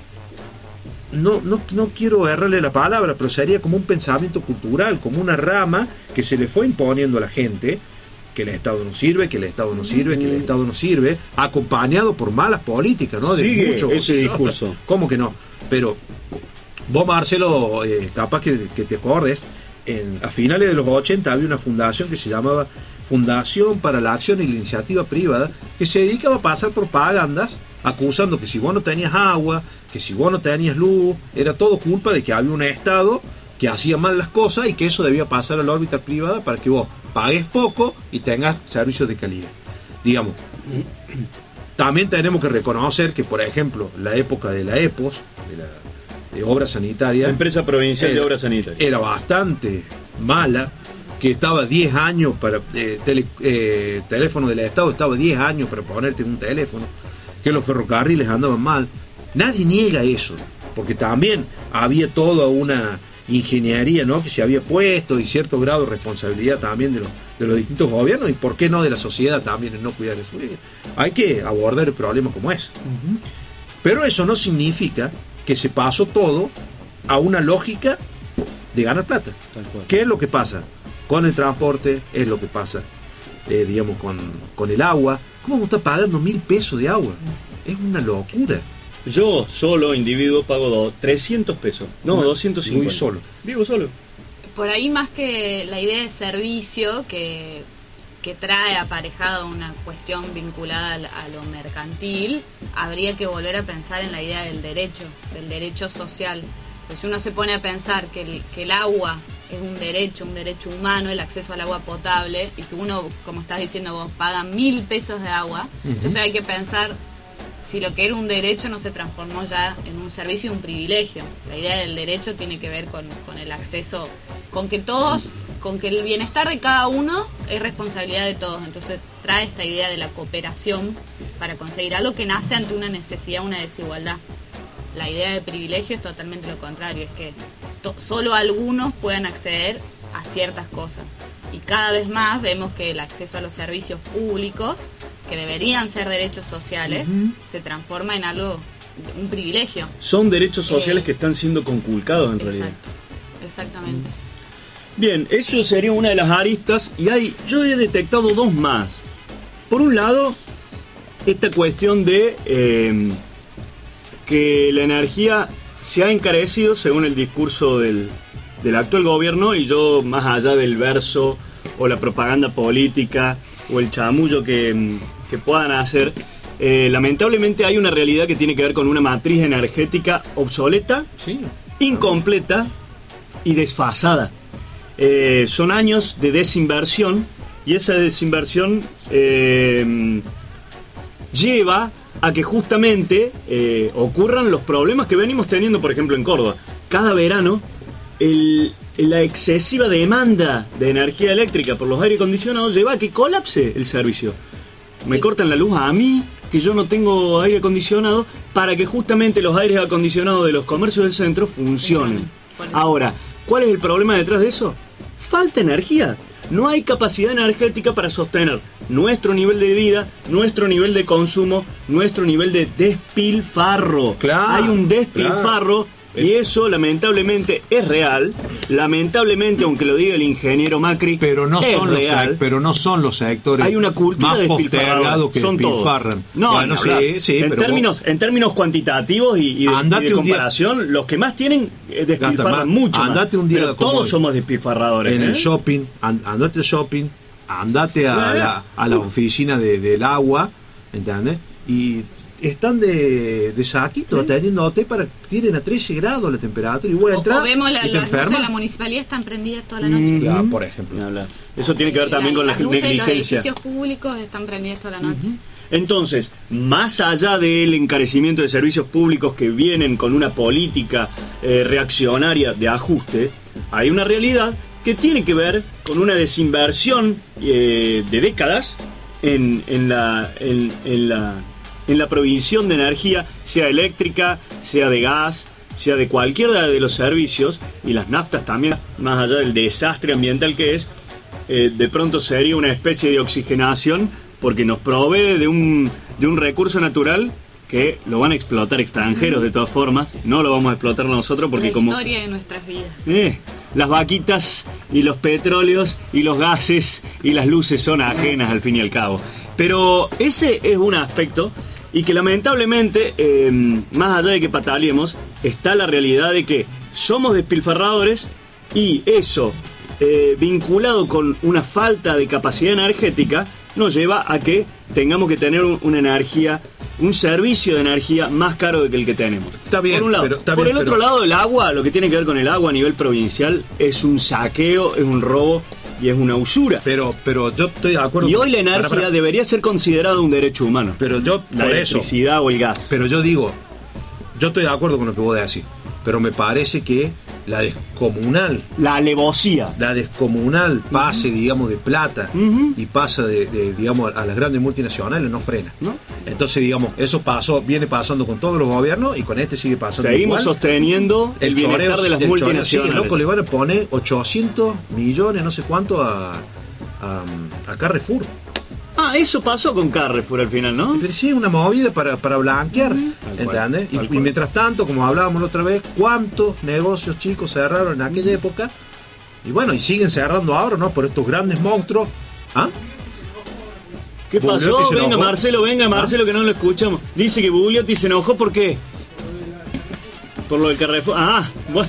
S8: No quiero errarle la palabra, pero sería como un pensamiento cultural, como una rama que se le fue imponiendo a la gente, que el Estado no sirve, que el Estado no sirve, que el Estado no sirve, acompañado por malas políticas, ¿no? De mucho
S7: ese discurso.
S8: ¿Cómo que no? Pero vos, Marcelo, capaz que te acordes, a finales de los 80 había una fundación que se llamaba Fundación para la Acción y la Iniciativa Privada, que se dedicaba a pasar propagandas acusando que si vos no tenías agua, que si vos no tenías luz, era todo culpa de que había un Estado que hacía mal las cosas y que eso debía pasar a la órbita privada para que vos pagues poco y tengas servicios de calidad. Digamos, también tenemos que reconocer que, por ejemplo, la época de la EPOS, de obra sanitaria,
S7: Empresa Provincial de Obra Sanitaria,
S8: era bastante mala, que estaba 10 años para teléfono del Estado, estaba 10 años para ponerte un teléfono, que los ferrocarriles andaban mal. Nadie niega eso, porque también había toda una ingeniería, ¿no?, que se había puesto, y cierto grado de responsabilidad también de los distintos gobiernos, y por qué no de la sociedad también en no cuidar eso. Hay que abordar el problema como es. Pero eso no significa que se pasó todo a una lógica de ganar plata. ¿Qué es lo que pasa con el transporte? Es lo que pasa, digamos, con el agua. ¿Cómo está pagando 1.000 pesos de agua? Es una locura.
S7: Yo solo, individuo, pago 300 pesos. No, 250.
S8: Muy solo.
S7: Vivo solo.
S9: Por ahí, más que la idea de servicio que trae aparejado una cuestión vinculada a lo mercantil, habría que volver a pensar en la idea del derecho social. Pues si uno se pone a pensar que el agua que es un derecho humano, el acceso al agua potable, y que uno, como estás diciendo vos, paga 1.000 pesos de agua. Entonces hay que pensar si lo que era un derecho no se transformó ya en un servicio y un privilegio. La idea del derecho tiene que ver con el acceso, con que el bienestar de cada uno es responsabilidad de todos. Entonces trae esta idea de la cooperación para conseguir algo que nace ante una necesidad, una desigualdad. La idea de privilegio es totalmente lo contrario, es que solo algunos puedan acceder a ciertas cosas. Y cada vez más vemos que el acceso a los servicios públicos, que deberían ser derechos sociales, se transforma en algo, un privilegio.
S7: Son derechos sociales que están siendo conculcados en realidad.
S9: Exactamente.
S7: Bien, eso sería una de las aristas, y yo he detectado dos más. Por un lado, esta cuestión de que la energía se ha encarecido según el discurso del actual gobierno, y yo, más allá del verso o la propaganda política o el chamullo que puedan hacer, lamentablemente hay una realidad que tiene que ver con una matriz energética obsoleta, incompleta y desfasada. Son años de desinversión, y esa desinversión lleva a que justamente ocurran los problemas que venimos teniendo, por ejemplo, en Córdoba. Cada verano, la excesiva demanda de energía eléctrica por los aire acondicionados lleva a que colapse el servicio. Me cortan la luz a mí, que yo no tengo aire acondicionado, para que justamente los aires acondicionados de los comercios del centro funcionen. Ahora, ¿cuál es el problema detrás de eso? Falta energía. No hay capacidad energética para sostener nuestro nivel de vida, nuestro nivel de consumo, nuestro nivel de despilfarro. Hay un despilfarro, y eso lamentablemente es real. Lamentablemente, aunque lo diga el ingeniero Macri,
S8: pero no son los sectores
S7: hay una cultura
S8: más postergados que
S7: son
S8: despilfarran.
S7: No,
S8: bueno,
S7: en términos cuantitativos y de comparación, los que más tienen despilfarran mucho
S8: andate
S7: más.
S8: Un día
S7: pero todos somos despilfarradores.
S8: En el shopping, andate al shopping, andate a la oficina del agua, ¿entendés? Y están de saquito atendiéndote para que tiren a 13 grados la temperatura, y voy a entrar
S9: o vemos
S8: y te enfermas.
S9: Luces de la municipalidad están prendidas toda la noche.
S8: Claro, por ejemplo.
S7: Eso tiene que ver también con la negligencia.
S9: Los edificios públicos están prendidas toda la noche.
S7: Entonces, más allá del encarecimiento de servicios públicos que vienen con una política reaccionaria de ajuste, hay una realidad que tiene que ver con una desinversión de décadas en la provisión de energía, sea eléctrica, sea de gas, sea de cualquiera de los servicios, y las naftas también, más allá del desastre ambiental que es, de pronto sería una especie de oxigenación, porque nos provee de un recurso natural que lo van a explotar extranjeros de todas formas, no lo vamos a explotar nosotros porque
S9: la historia de nuestras vidas.
S7: Las vaquitas y los petróleos y los gases y las luces son ajenas al fin y al cabo. Pero ese es un aspecto, y que lamentablemente, más allá de que pataleemos, está la realidad de que somos despilfarradores, y eso, vinculado con una falta de capacidad energética, nos lleva a que tengamos que tener una energía, un servicio de energía más caro que el que tenemos.
S8: Está bien,
S7: por un lado. Por el otro lado, el agua, lo que tiene que ver con el agua a nivel provincial, es un saqueo, es un robo y es una usura.
S8: Pero yo estoy de acuerdo.
S7: Y hoy la energía debería ser considerada un derecho humano.
S8: Pero yo,
S7: la electricidad o el gas.
S8: Pero yo digo, yo estoy de acuerdo con lo que vos decís, pero me parece que la descomunal,
S7: la alevosía,
S8: la descomunal pase, digamos, de plata y pasa digamos, a las grandes multinacionales, no frena, ¿no? Entonces, digamos, eso viene pasando con todos los gobiernos, y con este sigue pasando.
S7: Seguimos sosteniendo el bienestar de las multinacionales.
S8: Sí, el loco le van a poner 800 millones, no sé cuánto, a Carrefour.
S7: Eso pasó con Carrefour al final, ¿no?
S8: Pero sí, una movida para blanquear, ¿entendés? Y mientras tanto, como hablábamos la otra vez, ¿cuántos negocios chicos cerraron en aquella época? Y bueno, y siguen cerrando ahora, ¿no? Por estos grandes monstruos.
S7: ¿Qué pasó? Venga, Marcelo, que no lo escuchamos. Dice que Bugliotti se enojó, ¿por qué? Por lo del Carrefour. Bueno.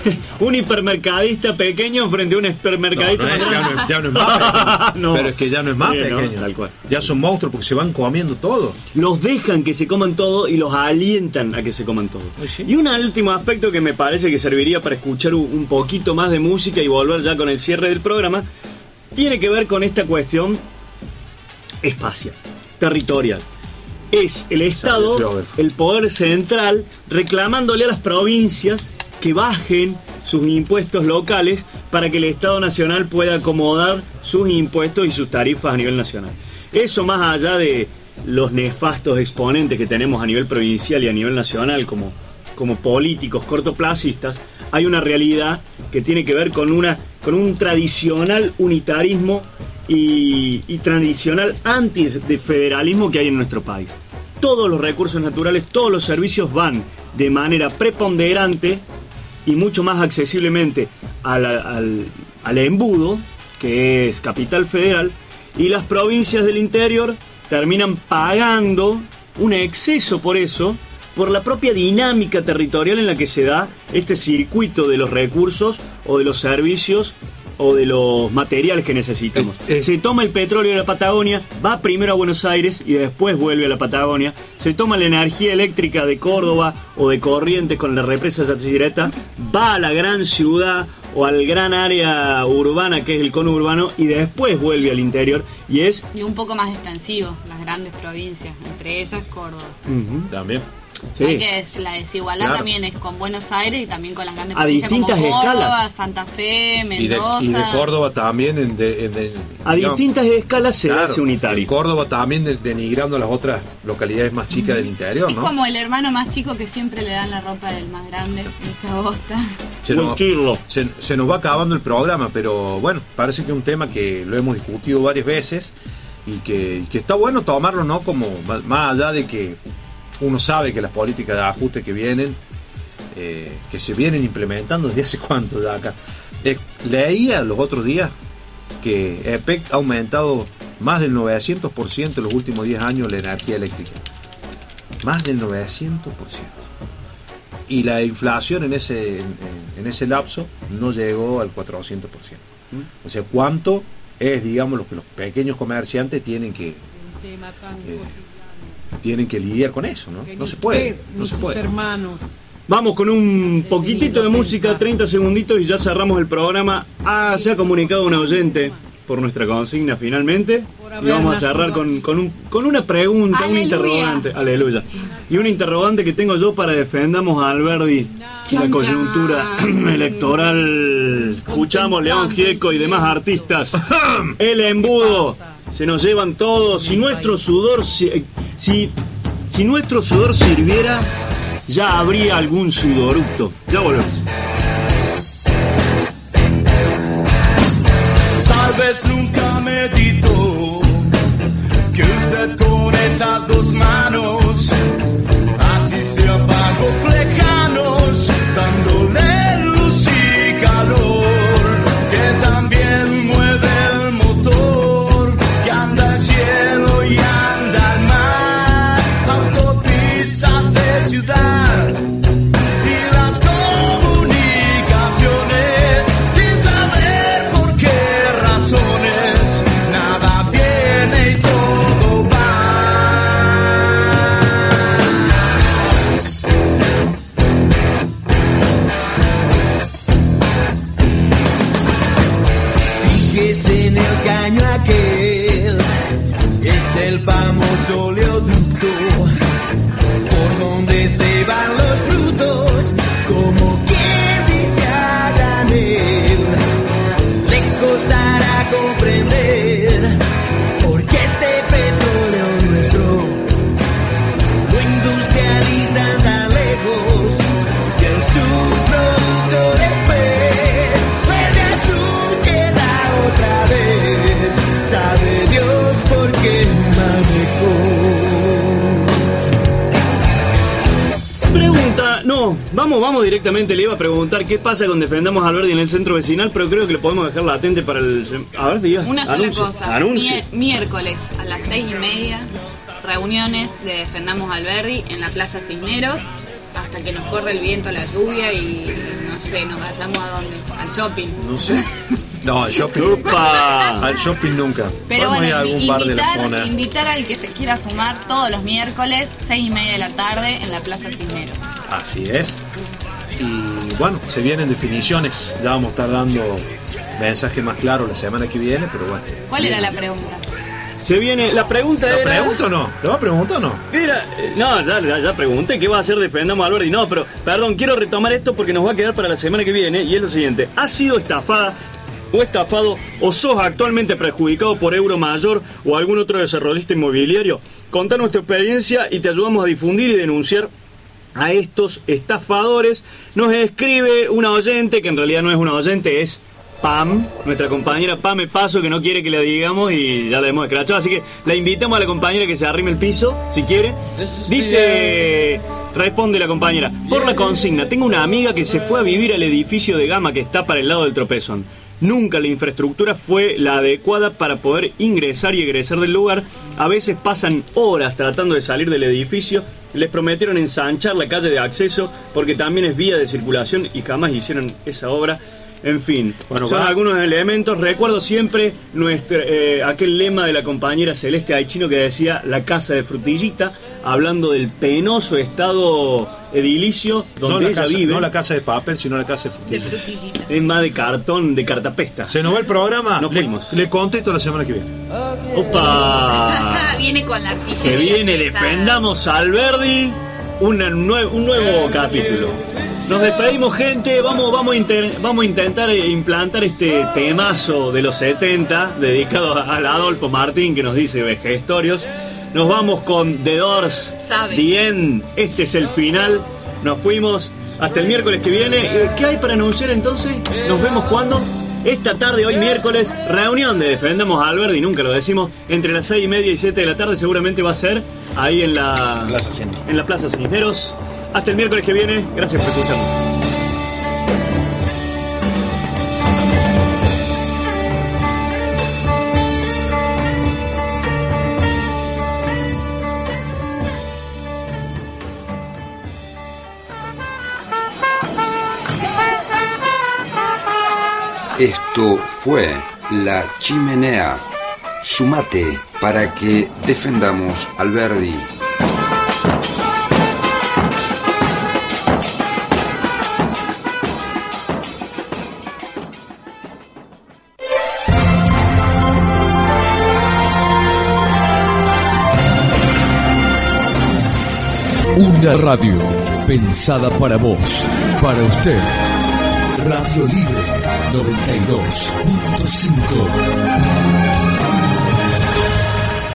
S7: Un hipermercadista pequeño frente a un hipermercadista más grande.
S8: Ya no es más pequeño.
S7: No.
S8: Pero es que ya no es más pequeño.
S7: No, tal cual.
S8: Ya son monstruos porque se van comiendo todo.
S7: Los dejan que se coman todo y los alientan a que se coman todo.
S8: Sí.
S7: Y un último aspecto que me parece que serviría para escuchar un poquito más de música y volver ya con el cierre del programa, tiene que ver con esta cuestión espacial, territorial. Es el Estado, el poder central, reclamándole a las provincias que bajen sus impuestos locales para que el Estado Nacional pueda acomodar sus impuestos y sus tarifas a nivel nacional. Eso, más allá de los nefastos exponentes que tenemos a nivel provincial y a nivel nacional como políticos cortoplacistas, hay una realidad que tiene que ver con un tradicional unitarismo y tradicional antifederalismo que hay en nuestro país. Todos los recursos naturales, todos los servicios van de manera preponderante y mucho más accesiblemente al embudo, que es Capital Federal, y las provincias del interior terminan pagando un exceso por eso, por la propia dinámica territorial en la que se da este circuito de los recursos o de los servicios o de los materiales que necesitamos. Se toma el petróleo de la Patagonia, va primero a Buenos Aires y después vuelve a la Patagonia. Se toma la energía eléctrica de Córdoba o de Corrientes con la represa Yacyretá, va a la gran ciudad o al gran área urbana que es el conurbano y después vuelve al interior y un
S9: poco más extensivo, las grandes provincias, entre ellas Córdoba.
S8: También.
S9: Sí. Hay que la desigualdad también es con Buenos Aires y también con las grandes
S7: a
S9: provincias
S7: distintas
S9: como Córdoba,
S7: escalas.
S9: Santa Fe, Mendoza.
S8: Y de Córdoba también
S7: a distintas escalas se hace unitario.
S8: Córdoba también denigrando a las otras localidades más chicas del interior,
S9: es
S8: ¿no?
S9: como el hermano más chico que siempre le dan la ropa del más grande, mucha bosta.
S8: Se nos va acabando el programa, pero bueno, parece que es un tema que lo hemos discutido varias veces y que está bueno tomarlo, ¿no? Como más allá de que uno sabe que las políticas de ajuste que vienen, que se vienen implementando desde hace cuánto ya acá. Leía los otros días que EPEC ha aumentado más del 900% en los últimos 10 años la energía eléctrica. Más del 900%. Y la inflación en ese lapso no llegó al 400%. O sea, ¿cuánto es, digamos, lo que los pequeños comerciantes tienen que lidiar con eso, ¿no? No se puede.
S12: Hermanos.
S7: Vamos con un poquitito de música, 30 segunditos y ya cerramos el programa. Se ha comunicado un oyente por nuestra consigna finalmente. Y vamos a cerrar con una pregunta, ¡aleluya! Un interrogante. Aleluya. Y un interrogante que tengo yo para defendamos a Alberdi la coyuntura electoral. Escuchamos León Gieco y demás artistas. El embudo. Se nos llevan todos. Si nuestro sudor si nuestro sudor sirviera, ya habría algún sudoructo. Ya volvemos.
S2: Tal vez nunca meditó que usted con esas dos manos asistió a pagos lejanos, dándole luz y calor, que también mueve el motor, que anda al cielo y anda al mar, autopistas de ciudad y las comunicaciones, sin saber por qué razones, nada viene y todo va. Fíjese en el caño aquel, es el famoso oleoducto, por donde se van los frutos, como quien dice a granel. Le costará comprender por qué este petróleo nuestro lo industrializan tan lejos, que el subproducto después vuelve a su tierra otra vez. Sabe Dios por qué manejó.
S7: Pregunta, no, vamos directamente. Le iba a preguntar qué pasa con Defendamos a Alberdi en el centro vecinal, pero creo que lo podemos dejar latente para el. A ver, diga.
S9: Una sola
S7: Anuncio.
S9: cosa.
S7: Anuncio.
S9: Miércoles a las 6:30, reuniones de Defendamos a Alberdi en la Plaza Cisneros. hasta que nos corre el viento, la lluvia y no sé, nos vayamos a dónde, al shopping.
S8: No sé. No, al shopping. Al shopping nunca.
S9: Pero
S8: bueno,
S9: bueno,
S8: algún bar de la zona.
S9: invitar al que se quiera sumar todos los miércoles, 6:30 de la tarde, en la Plaza Cisneros.
S8: Así es. Y bueno, se vienen definiciones. Ya vamos a estar dando mensaje más claro la semana que viene, pero bueno.
S9: ¿Cuál era la pregunta?
S7: Se viene, la pregunta era...
S8: ¿Lo pregunto o no? ¿Lo va a preguntar o no?
S7: Era, no, ya pregunté qué va a hacer Defendamos a Alberdi. No, pero, perdón, quiero retomar esto porque nos va a quedar para la semana que viene. Y es lo siguiente, ¿has sido estafada o estafado o sos actualmente perjudicado por Euromayor o algún otro desarrollista inmobiliario? Contanos tu experiencia y te ayudamos a difundir y denunciar a estos estafadores. Nos escribe una oyente, que en realidad no es una oyente, es Pam, nuestra compañera Pam Paso, que no quiere que la digamos y ya la hemos escrachado, así que la invitamos a la compañera que se arrime el piso, si quiere. Dice, responde la compañera, por la consigna, tengo una amiga que se fue a vivir al edificio de Gama que está para el lado del Tropezón. Nunca la infraestructura fue la adecuada para poder ingresar y egresar del lugar. A veces pasan horas tratando de salir del edificio. Les prometieron ensanchar la calle de acceso porque también es vía de circulación y jamás hicieron esa obra. En fin, bueno, son algunos elementos. Recuerdo siempre aquel lema de la compañera Celeste Aichino que decía la casa de Frutillita, hablando del penoso estado edilicio donde ella vive.
S8: No la casa de papel, sino la casa de Frutillita.
S7: Es más de cartón, de cartapesta.
S8: Se nos va el programa.
S7: Nos fuimos.
S8: Le contesto la semana que viene.
S7: ¡Opa!
S9: Viene con la artillería.
S7: Se viene Defendamos a Alberdi. Un nuevo capítulo. Nos despedimos, gente. Vamos a intentar implantar este temazo de los 70 dedicado al Adolfo Martín, que nos dice vejestorios. Nos vamos con The Doors, The End. Este es el final. Nos fuimos hasta el miércoles que viene. ¿Qué hay para anunciar entonces? Nos vemos cuando. Esta tarde, hoy miércoles, reunión de Defendamos a Alberdi, nunca lo decimos, entre las 6:30 y 7 de la tarde, seguramente va a ser ahí en la Plaza Cisneros. Hasta el miércoles que viene, gracias por escucharnos.
S12: Esto fue La Chimenea. Sumate para que defendamos Alberdi.
S13: Una radio pensada para vos, para usted. Radio Libre 92.5.